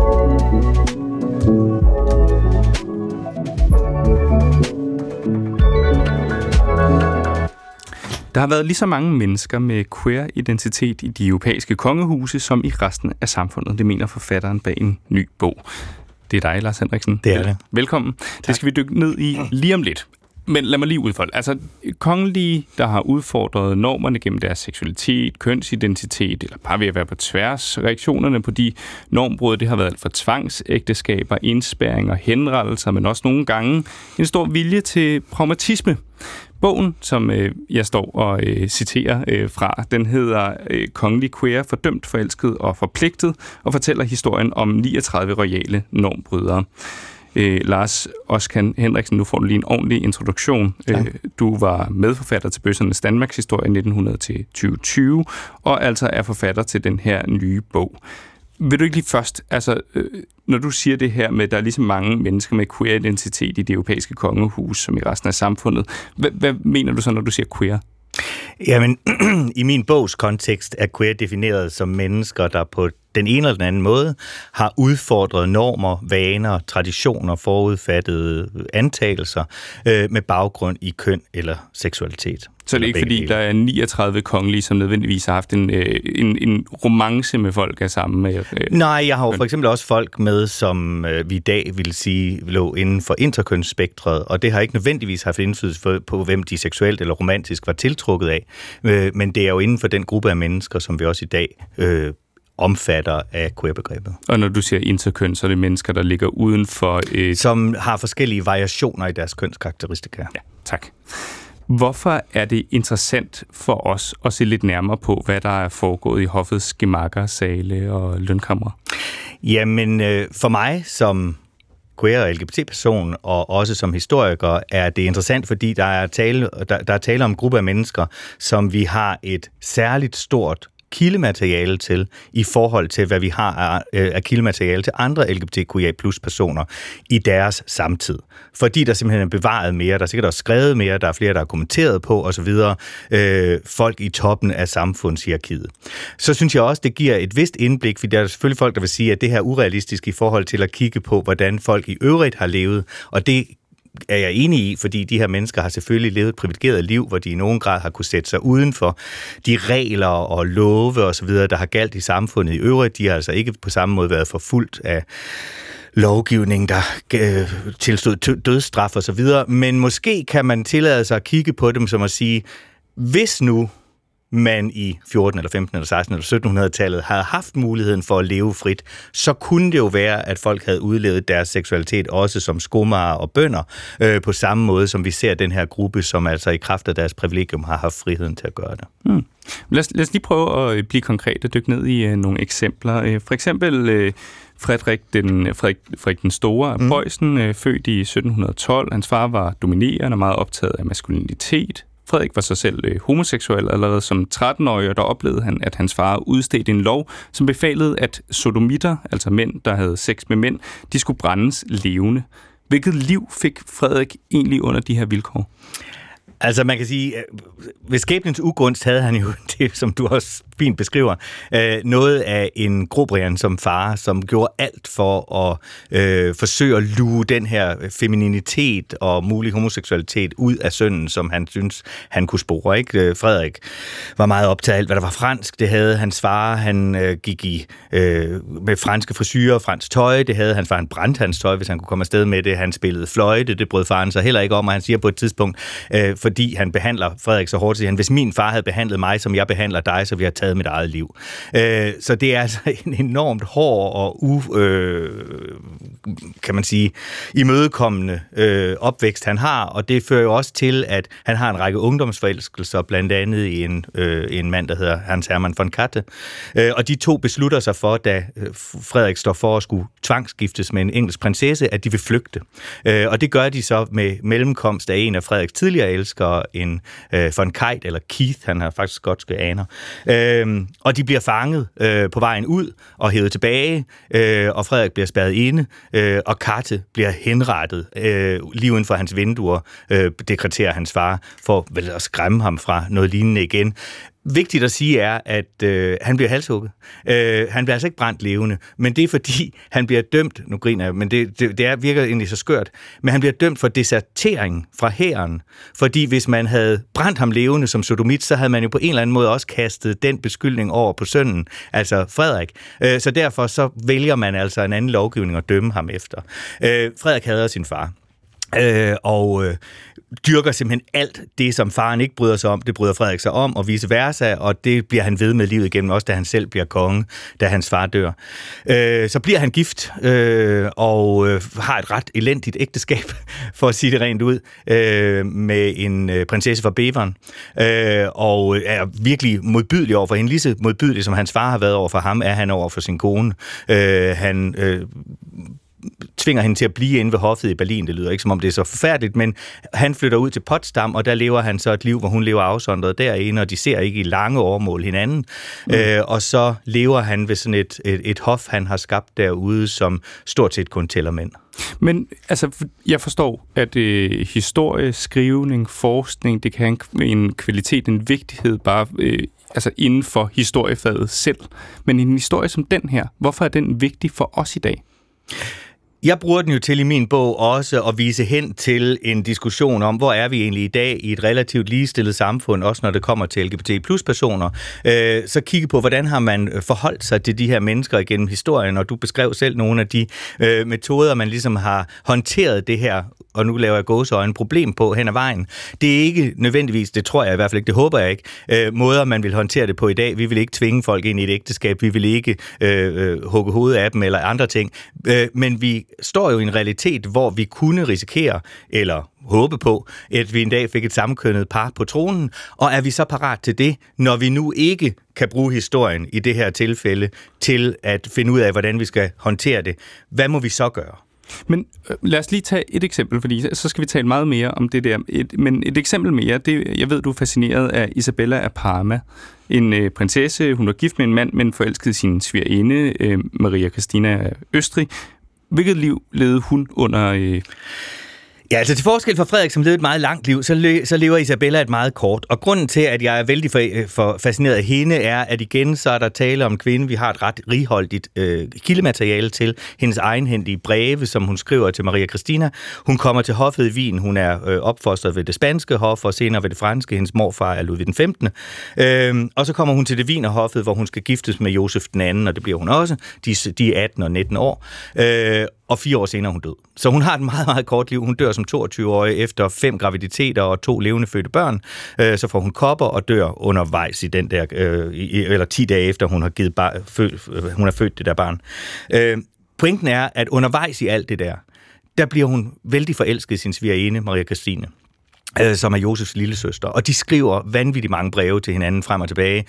Der har været lige så mange mennesker med queer-identitet i de europæiske kongehuse som i resten af samfundet. Det mener forfatteren bag en ny bog. Det er dig, Lars Henriksen. Det er det. Velkommen. Tak. Det skal vi dykke ned i lige om lidt. Men lad mig lige udfolde. Altså, kongelige, der har udfordret normerne gennem deres seksualitet, kønsidentitet, eller bare ved at være på tværs. Reaktionerne på de normbrud, det har været alt fra tvangsægteskaber, indspærringer, henrettelser, men også nogle gange en stor vilje til pragmatisme. Bogen, som jeg står og citerer fra, den hedder Kongelig Queer, fordømt, forelsket og forpligtet, og fortæller historien om 39 royale normbrydere. Lars Oskan Henriksen, nu får du lige en ordentlig introduktion. Du var medforfatter til Bøssernes Danmarks historie 1900 til 2020, og altså er forfatter til den her nye bog. Vil du ikke lige først, altså, når du siger det her med, at der er lige så mange mennesker med queer-identitet i det europæiske kongehus, som i resten af samfundet, hvad mener du så, når du siger queer? Jamen, i min bogs kontekst er queer defineret som mennesker, der på den ene eller den anden måde har udfordret normer, vaner, traditioner, forudfattede antagelser med baggrund i køn eller seksualitet. Så det er ikke fordi, der er 39 kongelige, som nødvendigvis har haft en romance med folk af samme... Nej, jeg har jo for eksempel også folk med, som vi i dag vil sige lå inden for interkønsspektret, og det har ikke nødvendigvis haft indflydelse på, hvem de seksuelt eller romantisk var tiltrukket af. Men det er jo inden for den gruppe af mennesker, som vi også i dag omfatter af queer-begrebet. Og når du siger interkøn, så er det mennesker, der ligger uden for... Som har forskellige variationer i deres kønskarakteristika. Ja, tak. Hvorfor er det interessant for os at se lidt nærmere på, hvad der er foregået i hoffets gemakker, sale og lønkamre? Jamen, for mig som queer- og LGBT-person, og også som historiker, er det interessant, fordi der er tale om en gruppe af mennesker, som vi har et særligt stort kildemateriale til, i forhold til, hvad vi har af kildemateriale til andre LGBTQIA+-personer i deres samtid. Fordi der simpelthen er bevaret mere, der er sikkert også skrevet mere, der er flere, der har kommenteret på, osv. Folk i toppen af samfundshierarkiet. Så synes jeg også, det giver et vist indblik, fordi der er selvfølgelig folk, der vil sige, at det her er urealistisk i forhold til at kigge på, hvordan folk i øvrigt har levet, og det er jeg enig i, fordi de her mennesker har selvfølgelig levet et privilegeret liv, hvor de i nogen grad har kunne sætte sig uden for de regler og love og så videre, der har galt i samfundet i øvrigt. De har altså ikke på samme måde været forfulgt af lovgivning, der tilstod dødsstraf og så videre. Men måske kan man tillade sig at kigge på dem som at sige, hvis nu man i 14 eller 15 eller 16 eller 1700-tallet havde haft muligheden for at leve frit, så kunne det jo være, at folk havde udlevet deres seksualitet også som skomager og bønder, på samme måde som vi ser den her gruppe, som altså i kraft af deres privilegium har haft friheden til at gøre det. Lad os lige prøve at blive konkret og dykke ned i nogle eksempler. For eksempel Frederik den Store af Preussen, født i 1712. Hans far var dominerende og meget optaget af maskulinitet. Frederik var så selv homoseksuel allerede som 13-årig, og der oplevede han, at hans far udstedte en lov, som befalede, at sodomitter, altså mænd, der havde sex med mænd, de skulle brændes levende. Hvilket liv fik Frederik egentlig under de her vilkår? Altså man kan sige, ved skæbnens ugunst havde han jo det, som du også fint beskriver, noget af en grobrian som far, som gjorde alt for at forsøge at luge den her femininitet og mulig homoseksualitet ud af sønnen, som han synes, han kunne spore. Ikke? Frederik var meget optaget af alt, hvad der var fransk. Det havde hans far. Han gik i med franske frisyrer, fransk tøj. Det havde hans far. Han brændte hans tøj, hvis han kunne komme afsted med det. Han spillede fløjte. Det brød faren sig heller ikke om, og han siger på et tidspunkt, fordi han behandler Frederik så hårdt, siger han, hvis min far havde behandlet mig, som jeg behandler dig, så ville jeg have taget mit eget liv. Så det er altså en enormt hård og kan man sige, imødekommende opvækst, han har, og det fører jo også til, at han har en række ungdomsforelskelser, blandt andet i en mand, der hedder Hans Hermann von Katte. Og de to beslutter sig for, da Frederik står for at skulle tvangsgiftes med en engelsk prinsesse, at de vil flygte. Og det gør de så med mellemkomst af en af Frederiks tidligere elskere, en von Kite, eller Keith, han har faktisk skotske aner. Og de bliver fanget på vejen ud og hævet tilbage, og Frederik bliver spærret inde, og Katte bliver henrettet lige uden for hans vinduer, dekreterer hans far, for vel at skræmme ham fra noget lignende igen. Vigtigt at sige er, at han bliver halshugget. Han bliver altså ikke brændt levende, men det er fordi, han bliver dømt, nu griner jeg, men det virker egentlig så skørt, men han bliver dømt for desertering fra hæren, fordi hvis man havde brændt ham levende som sodomit, så havde man jo på en eller anden måde også kastet den beskyldning over på sønnen, altså Frederik. Så derfor så vælger man altså en anden lovgivning at dømme ham efter. Frederik hader sin far. Og dyrker simpelthen alt det, som faren ikke bryder sig om, det bryder Frederik sig om, og vice versa, og det bliver han ved med livet igennem, også da han selv bliver konge, da hans far dør. Så bliver han gift, og har et ret elendigt ægteskab, for at sige det rent ud, med en prinsesse fra Bevern, og er virkelig modbydelig over for hende. Lige så modbydelig, som hans far har været over for ham, er han over for sin kone. Han tvinger hende til at blive inde ved hoffet i Berlin. Det lyder ikke, som om det er så forfærdeligt, men han flytter ud til Potsdam, og der lever han så et liv, hvor hun lever afsondret derinde, og de ser ikke i lange åremål hinanden. Og så lever han ved sådan et hof, han har skabt derude, som stort set kun tæller mænd. Men altså, jeg forstår, at historie, skrivning, forskning, det kan have en kvalitet, en vigtighed bare altså inden for historiefaget selv. Men en historie som den her, hvorfor er den vigtig for os i dag? Jeg bruger den jo til i min bog også at vise hen til en diskussion om, hvor er vi egentlig i dag i et relativt ligestillet samfund, også når det kommer til LGBT+-personer. Så kigge på, hvordan har man forholdt sig til de her mennesker igennem historien, og du beskrev selv nogle af de metoder, man ligesom har håndteret det her, og nu laver jeg gåseøjne, problem på hen ad vejen. Det er ikke nødvendigvis, det tror jeg i hvert fald ikke, det håber jeg ikke, måder man vil håndtere det på i dag. Vi vil ikke tvinge folk ind i et ægteskab, vi vil ikke hugge hovedet af dem eller andre ting, men vi står jo i en realitet, hvor vi kunne risikere, eller håbe på, at vi en dag fik et sammenkønnet par på tronen, og er vi så parat til det, når vi nu ikke kan bruge historien i det her tilfælde til at finde ud af, hvordan vi skal håndtere det? Hvad må vi så gøre? Men lad os lige tage et eksempel, fordi så skal vi tale meget mere om det der. Men et eksempel mere, jeg ved, du er fascineret af Isabella af Parma. En prinsesse, hun var gift med en mand, men forelskede sin svigerinde, Maria Christina af Østrig. Hvilket liv levede hun under? Ja, altså til forskel fra Frederik, som levede et meget langt liv, så lever Isabella et meget kort. Og grunden til, at jeg er vældig for fascineret af hende, er, at igen, så er der tale om en kvinde, vi har et ret righoldigt kildemateriale til. Hendes egenhændige breve, som hun skriver til Maria Christina. Hun kommer til hoffet i Wien. Hun er opfostret ved det spanske hof, og senere ved det franske. Hendes morfar er Ludvig den 15. Og så kommer hun til det Wienerhoffet, hvor hun skal giftes med Josef den anden, og det bliver hun også. De er 18 og 19 år. Og 4 år senere hun død. Så hun har et meget, meget kort liv. Hun dør som 22-årig efter 5 graviditeter og 2 levende fødte børn. Så får hun kopper og dør undervejs i den der, eller 10 dage efter hun har hun har født det der barn. Pointen er, at undervejs i alt det der bliver hun vældig forelsket i sin svigerinde, Maria Christine, som er Josefs lillesøster, og de skriver vanvittigt mange breve til hinanden frem og tilbage.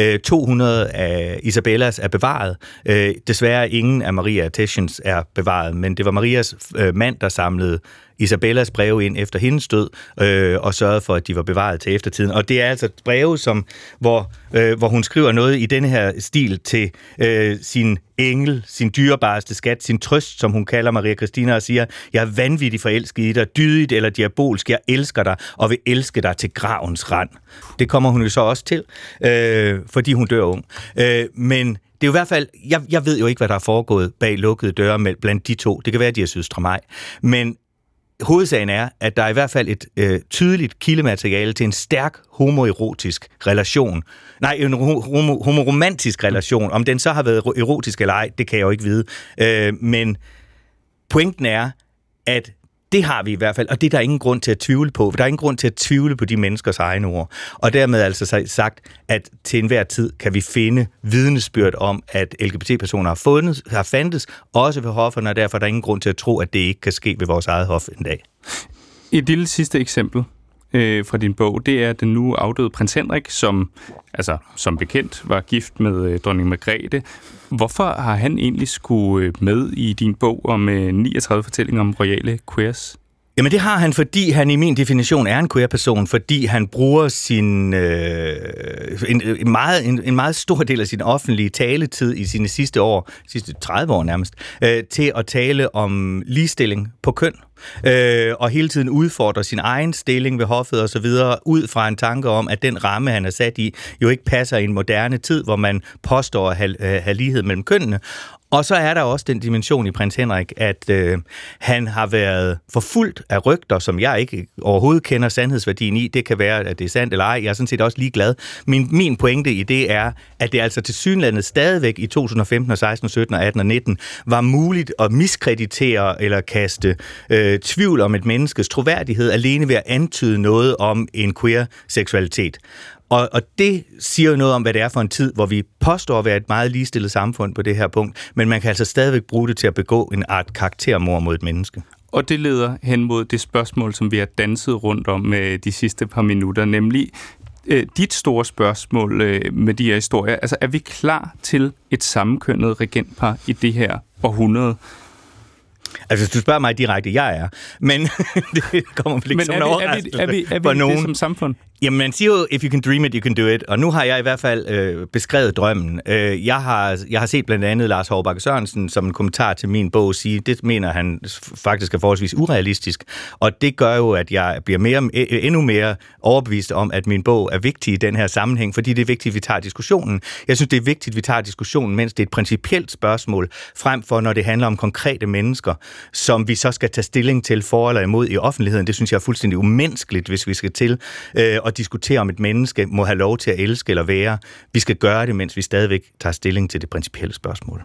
200 af Isabellas er bevaret. Desværre ingen af Maria Teschens er bevaret, men det var Marias mand, der samlede Isabellas breve ind efter hendes død, og sørgede for, at de var bevaret til eftertiden. Og det er altså breve, hvor hun skriver noget i denne her stil til sin engel, sin dyrebareste skat, sin trøst, som hun kalder Maria Christina, og siger, jeg er vanvittigt forelsket i dig, dydigt eller diabolsk, jeg elsker dig, og vil elske dig til gravens rand. Det kommer hun jo så også til, fordi hun dør ung. Men det er jo i hvert fald, jeg ved jo ikke, hvad der er foregået bag lukkede døre blandt de to. Det kan være, at de er søstre mig. Men hovedsagen er, at der er i hvert fald et tydeligt kildemateriale til en stærk homoerotisk relation. Nej, en homoromantisk relation. Om den så har været erotisk eller ej, det kan jeg jo ikke vide. Men pointen er, at det har vi i hvert fald, og det er der ingen grund til at tvivle på. Der er ingen grund til at tvivle på de menneskers egne ord. Og dermed altså sagt, at til enhver tid kan vi finde vidnesbyrd om, at LGBT-personer har fandtes, også ved hofferne, og derfor er der ingen grund til at tro, at det ikke kan ske ved vores eget hof en dag. Et lille sidste eksempel fra din bog, det er den nu afdøde prins Henrik, som bekendt var gift med dronning Margrethe. Hvorfor har han egentlig skulle med i din bog om 39 fortællinger om royale queers? Jamen det har han, fordi han i min definition er en queer-person, fordi han bruger sin en meget stor del af sin offentlige taletid i sine sidste 30 år nærmest, til at tale om ligestilling på køn. Og hele tiden udfordrer sin egen stilling ved hoffet og så videre, ud fra en tanke om, at den ramme, han er sat i, jo ikke passer i en moderne tid, hvor man påstår at have lighed mellem kønnene. Og så er der også den dimension i prins Henrik, at han har været forfulgt af rygter, som jeg ikke overhovedet kender sandhedsværdien i. Det kan være, at det er sandt eller ej. Jeg er sådan set også ligeglad. Min pointe i det er, at det altså tilsyneladende stadigvæk i 2015 og 16, 17 og 18 og 19 var muligt at miskreditere eller kaste tvivl om et menneskes troværdighed alene ved at antyde noget om en queer seksualitet. Og det siger jo noget om, hvad det er for en tid, hvor vi påstår at være et meget ligestillet samfund på det her punkt, men man kan altså stadigvæk bruge det til at begå en art karaktermord mod et menneske. Og det leder hen mod det spørgsmål, som vi har danset rundt om med de sidste par minutter, nemlig dit store spørgsmål med de her historier. Altså, er vi klar til et sammenkønnet regentpar i det her århundrede? Altså, hvis du spørger mig direkte, jeg er. Men det kommer vel ikke som en overraskelse er vi det som samfund? Jamen, man siger jo, if you can dream it, you can do it. Og nu har jeg i hvert fald beskrevet drømmen. Jeg har set blandt andet Lars Hårbakke Sørensen som en kommentar til min bog sige, det mener han faktisk er forholdsvis urealistisk. Og det gør jo, at jeg bliver endnu mere overbevist om, at min bog er vigtig i den her sammenhæng, fordi det er vigtigt, at vi tager diskussionen. Jeg synes, det er vigtigt, at vi tager diskussionen, mens det er et principielt spørgsmål, frem for når det handler om konkrete mennesker, som vi så skal tage stilling til for eller imod i offentligheden. Det synes jeg er fuldstændig umenneskeligt, hvis vi skal til at diskutere, om et menneske må have lov til at elske eller være. Vi skal gøre det, mens vi stadigvæk tager stilling til det principielle spørgsmål.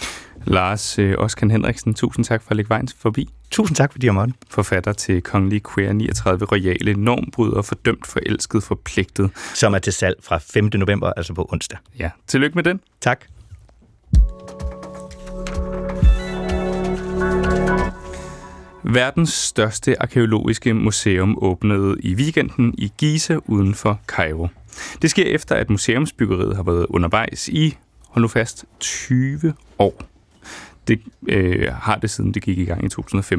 Lars Oskan Henriksen, tusind tak for at lægge vejen forbi. Tusind tak, fordi jeg måtte. Forfatter til Kongelige Queer 39 royale normbryder, fordømt, forelsket, forpligtet. Som er til salg fra 5. november, altså på onsdag. Ja, tillykke med den. Tak. Verdens største arkæologiske museum åbnede i weekenden i Giza uden for Kairo. Det sker efter, at museumsbyggeriet har været undervejs i, hold nu fast, 20 år. Det har det siden det gik i gang i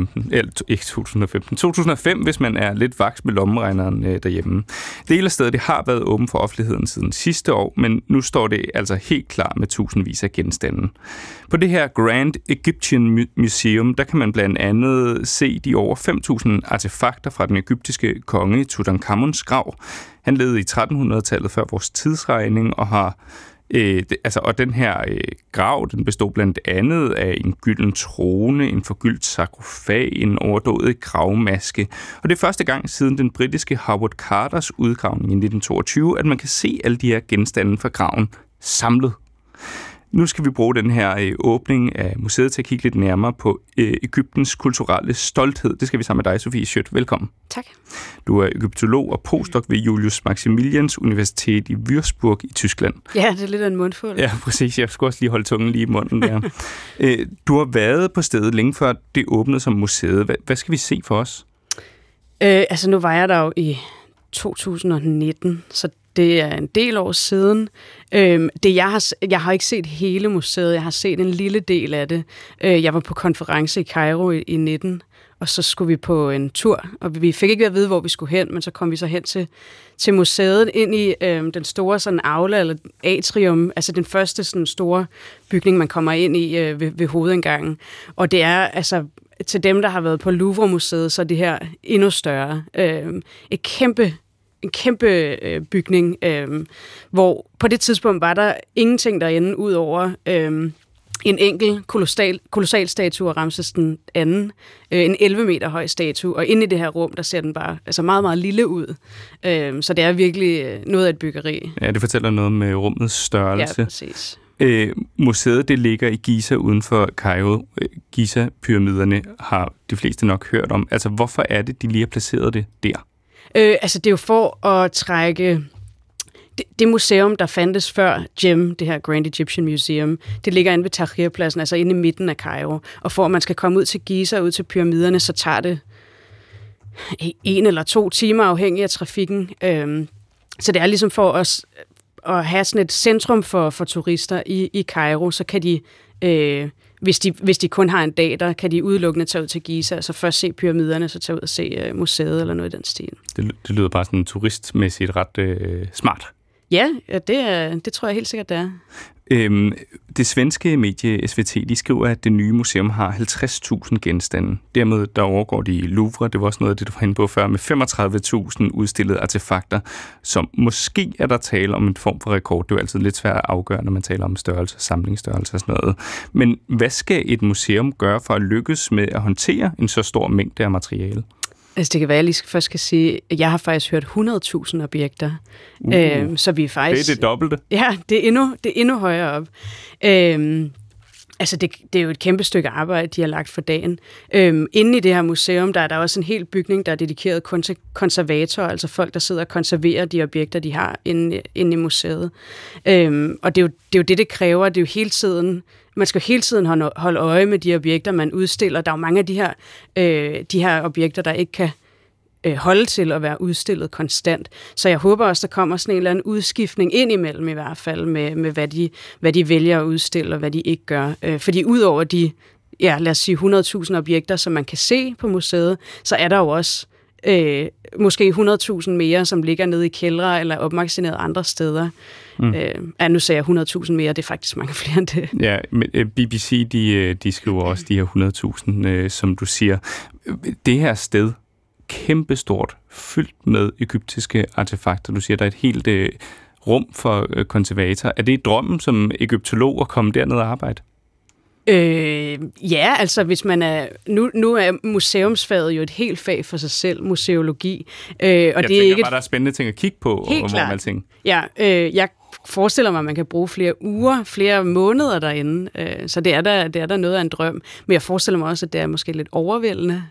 2005, hvis man er lidt vaks med lommeregneren derhjemme. Del af stedet det har været åben for offentligheden siden sidste år, men nu står det altså helt klar med tusindvis af genstande. På det her Grand Egyptian Museum, der kan man blandt andet se de over 5.000 artefakter fra den egyptiske konge Tutankhamons grav. Han levede i 1300-tallet før vores tidsregning og har og den her grav, den bestod blandt andet af en gylden trone, en forgyldt sarkofag, en overdådet gravmaske. Og det er første gang siden den britiske Howard Carters udgravning i 1922, at man kan se alle de her genstande fra graven samlet. Nu skal vi bruge den her åbning af museet til at kigge lidt nærmere på Egyptens kulturelle stolthed. Det skal vi sammen med dig, Sofie Schødt. Velkommen. Tak. Du er egyptolog og postdoc ved Julius Maximilians Universitet i Würzburg i Tyskland. Ja, det er lidt af en mundfuld. Ja, præcis. Jeg skulle også lige holde tungen lige i munden der. Du har været på stedet længe før det åbnede som museet. Hvad skal vi se for os? Nu var jeg der jo i 2019, så det er en del år siden. Jeg har ikke set hele museet, jeg har set en lille del af det. Jeg var på konference i Kairo i 19, og så skulle vi på en tur, og vi fik ikke at vide, hvor vi skulle hen, men så kom vi så hen til museet, ind i den store sådan aula, eller atrium, altså den første sådan store bygning, man kommer ind i ved hovedindgangen. Og det er altså, til dem, der har været på Louvre-museet, så er det her endnu større. En kæmpe bygning, hvor på det tidspunkt var der ingenting derinde, ud over en enkelt kolossal statue af Ramses den anden, en 11 meter høj statue, og inde i det her rum, der ser den bare altså meget, meget lille ud. Så det er virkelig noget af et byggeri. Ja, det fortæller noget med rummets størrelse. Ja, præcis. Museet, det ligger i Giza uden for Kairo. Giza-pyramiderne har de fleste nok hørt om. Altså, hvorfor er det, de lige har placeret det der? Altså, det er jo for at trække det museum, der fandtes før GEM, det her Grand Egyptian Museum, det ligger inde ved Tahrir-pladsen, altså inde i midten af Kairo. Og for at man skal komme ud til Giza, ud til pyramiderne, så tager det 1 eller 2 timer, afhængig af trafikken. Så det er ligesom for os at have sådan et centrum for turister i Kairo, så kan de, hvis de kun har en dag, der kan de udelukkende tage ud til Giza, altså først se pyramiderne, så tage ud og se museet eller noget i den stil. Det lyder bare sådan turistmæssigt ret smart. Ja, det tror jeg helt sikkert, det er. Det svenske medie SVT, de skriver, at det nye museum har 50.000 genstande. Dermed der overgår de i Louvre, det var også noget af det, du var inde på før, med 35.000 udstillede artefakter, som måske er der tale om en form for rekord. Det er jo altid lidt svært at afgøre, når man taler om størrelse, samlingsstørrelse og sådan noget. Men hvad skal et museum gøre for at lykkes med at håndtere en så stor mængde af materiale? Altså det kan være, at jeg lige først skal sige, at jeg har faktisk hørt 100.000 objekter. Så vi er faktisk... Det er det dobbelte. Ja, det er endnu højere op. Altså det er jo et kæmpe stykke arbejde, de har lagt for dagen. Inde i det her museum, der er der også en hel bygning, der er dedikeret kun til konservatorer, altså folk, der sidder og konserverer de objekter, de har inde i museet. Og det er jo det kræver. Det er jo hele tiden... Man skal hele tiden holde øje med de objekter, man udstiller. Der er jo mange af de her objekter, der ikke kan holde til at være udstillet konstant. Så jeg håber også, der kommer sådan en eller anden udskiftning ind imellem i hvert fald, med hvad de vælger at udstille, og hvad de ikke gør. Fordi udover de, lad os sige 100.000 objekter, som man kan se på museet, så er der jo også måske 100.000 mere, som ligger nede i kældre eller opmagasineret andre steder. Nu sagde jeg 100.000 mere, det er faktisk mange flere end det. Ja, men BBC, de skriver også de her 100.000, som du siger. Det her sted, kæmpestort, fyldt med egyptiske artefakter. Du siger, der er et helt rum for konservator. Er det drømmen som egyptolog at komme derned og arbejde? Ja, altså hvis man er... Nu er museumsfaget jo et helt fag for sig selv, museologi. Og jeg det tænker er ikke bare, der er spændende ting at kigge på. Helt og klart. Hvor man tænker. Ja, jeg forestiller mig, at man kan bruge flere uger, flere måneder derinde. Så det er der noget af en drøm. Men jeg forestiller mig også, at det er måske lidt overvældende.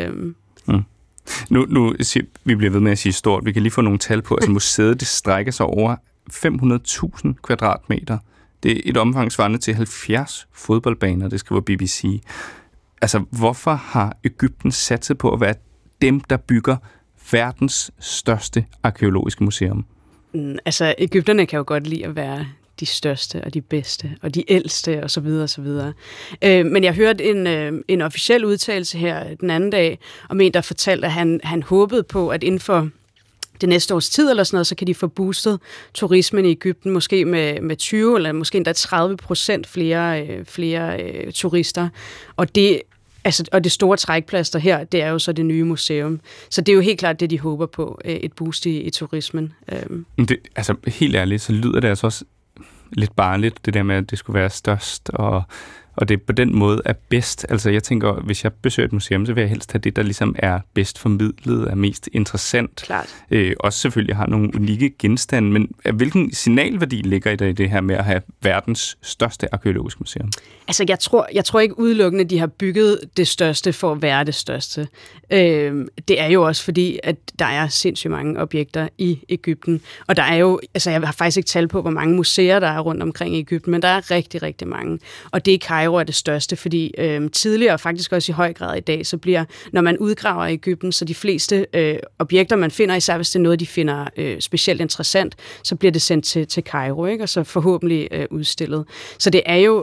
Nu vi bliver ved med at sige stort. Vi kan lige få nogle tal på. Altså museet, det strækker sig over 500.000 kvadratmeter. Det er et omfang svarende til 70 fodboldbaner, det skriver BBC. Altså, hvorfor har Egypten satset på at være dem, der bygger verdens største arkæologiske museum? Altså, egypterne kan jo godt lide at være de største og de bedste og de ældste og så videre og så videre. Men jeg hørte en officiel udtalelse her den anden dag om en, der fortalte, at han håbede på, at inden for det næste års tid eller sådan noget, så kan de få boostet turismen i Egypten, måske med 20 eller måske endda 30% flere turister. Og det store trækplaster her, det er jo så det nye museum. Så det er jo helt klart det, de håber på, et boost i turismen. Altså helt ærligt, så lyder det altså også lidt barnligt, det der med, at det skulle være størst, og det på den måde er bedst. Altså jeg tænker, hvis jeg besøger et museum, så vil jeg helst have det, der ligesom er bedst formidlet, er mest interessant. Klart. Også selvfølgelig har nogle unikke genstande, men hvilken signalværdi ligger der i det her med at have verdens største arkæologiske museum? Altså jeg tror ikke udelukkende, de har bygget det største for at være det største. Det er jo også fordi, at der er sindssygt mange objekter i Egypten. Og der er jo, altså jeg har faktisk ikke tal på, hvor mange museer der er rundt omkring i Egypten, men der er rigtig, rigtig mange. Og det i Kairo er det største, fordi tidligere, og faktisk også i høj grad i dag, så bliver, når man udgraver i Egypten, så de fleste objekter, man finder, især hvis det er noget, de finder specielt interessant, så bliver det sendt til Kairo, ikke? Og så forhåbentlig udstillet. Så det er jo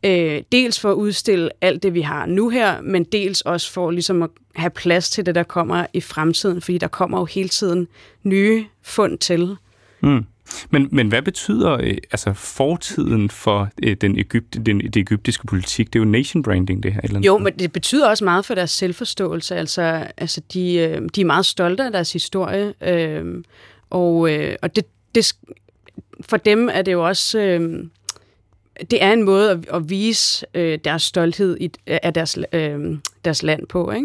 Dels for at udstille alt det, vi har nu her, men dels også for ligesom at have plads til det, der kommer i fremtiden, fordi der kommer jo hele tiden nye fund til. Mm. Men hvad betyder fortiden for det egyptiske politik? Det er jo nation branding, det her. Eller jo, men det betyder også meget for deres selvforståelse. Altså de er meget stolte af deres historie, og det for dem er det jo også... det er en måde at vise deres stolthed af deres land på, ikke?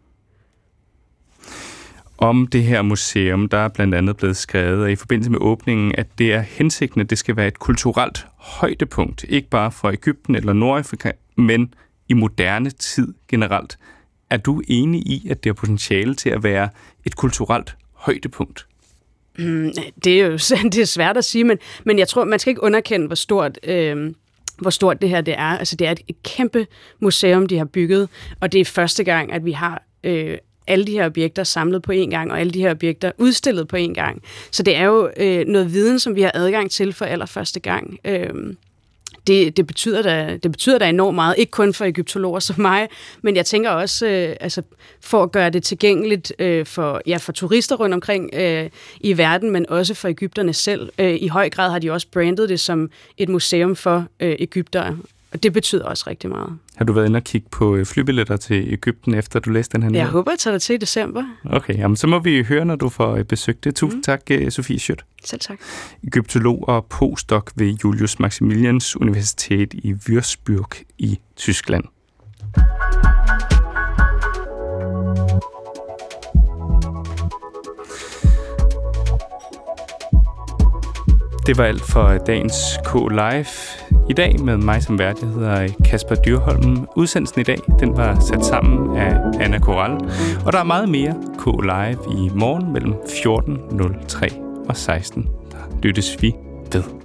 Om det her museum, der er blandt andet blevet skrevet i forbindelse med åbningen, at det er hensigten, at det skal være et kulturelt højdepunkt, ikke bare for Egypten eller Nordafrika, men i moderne tid generelt. Er du enig i, at det har potentiale til at være et kulturelt højdepunkt? Det er jo det er svært at sige, men jeg tror, man skal ikke underkende, hvor stort det her det er. Altså, det er et kæmpe museum, de har bygget, og det er første gang, at vi har alle de her objekter samlet på én gang, og alle de her objekter udstillet på én gang. Så det er jo noget viden, som vi har adgang til for allerførste gang. Det betyder da enormt meget, ikke kun for egyptologer som mig, men jeg tænker også for at gøre det tilgængeligt for turister rundt omkring i verden, men også for egypterne selv. I høj grad har de også brandet det som et museum for egyptere, og det betyder også rigtig meget. Har du været inde og kigge på flybilletter til Egypten, efter du læste den her? Jeg håber, at tage dig til i december. Okay, jamen, så må vi høre, når du får besøgt det. Tusind tak, Sofie Schødt. Selv tak. Egyptolog og postdoc ved Julius Maximilians Universitet i Würzburg i Tyskland. Det var alt for dagens K-Live. I dag med mig som vært, jeg hedder Kasper Dyrholm. Udsendelsen i dag, den var sat sammen af Anna Koral. Og der er meget mere K-Live i morgen mellem 14.03 og 16. Der lyttes vi ved.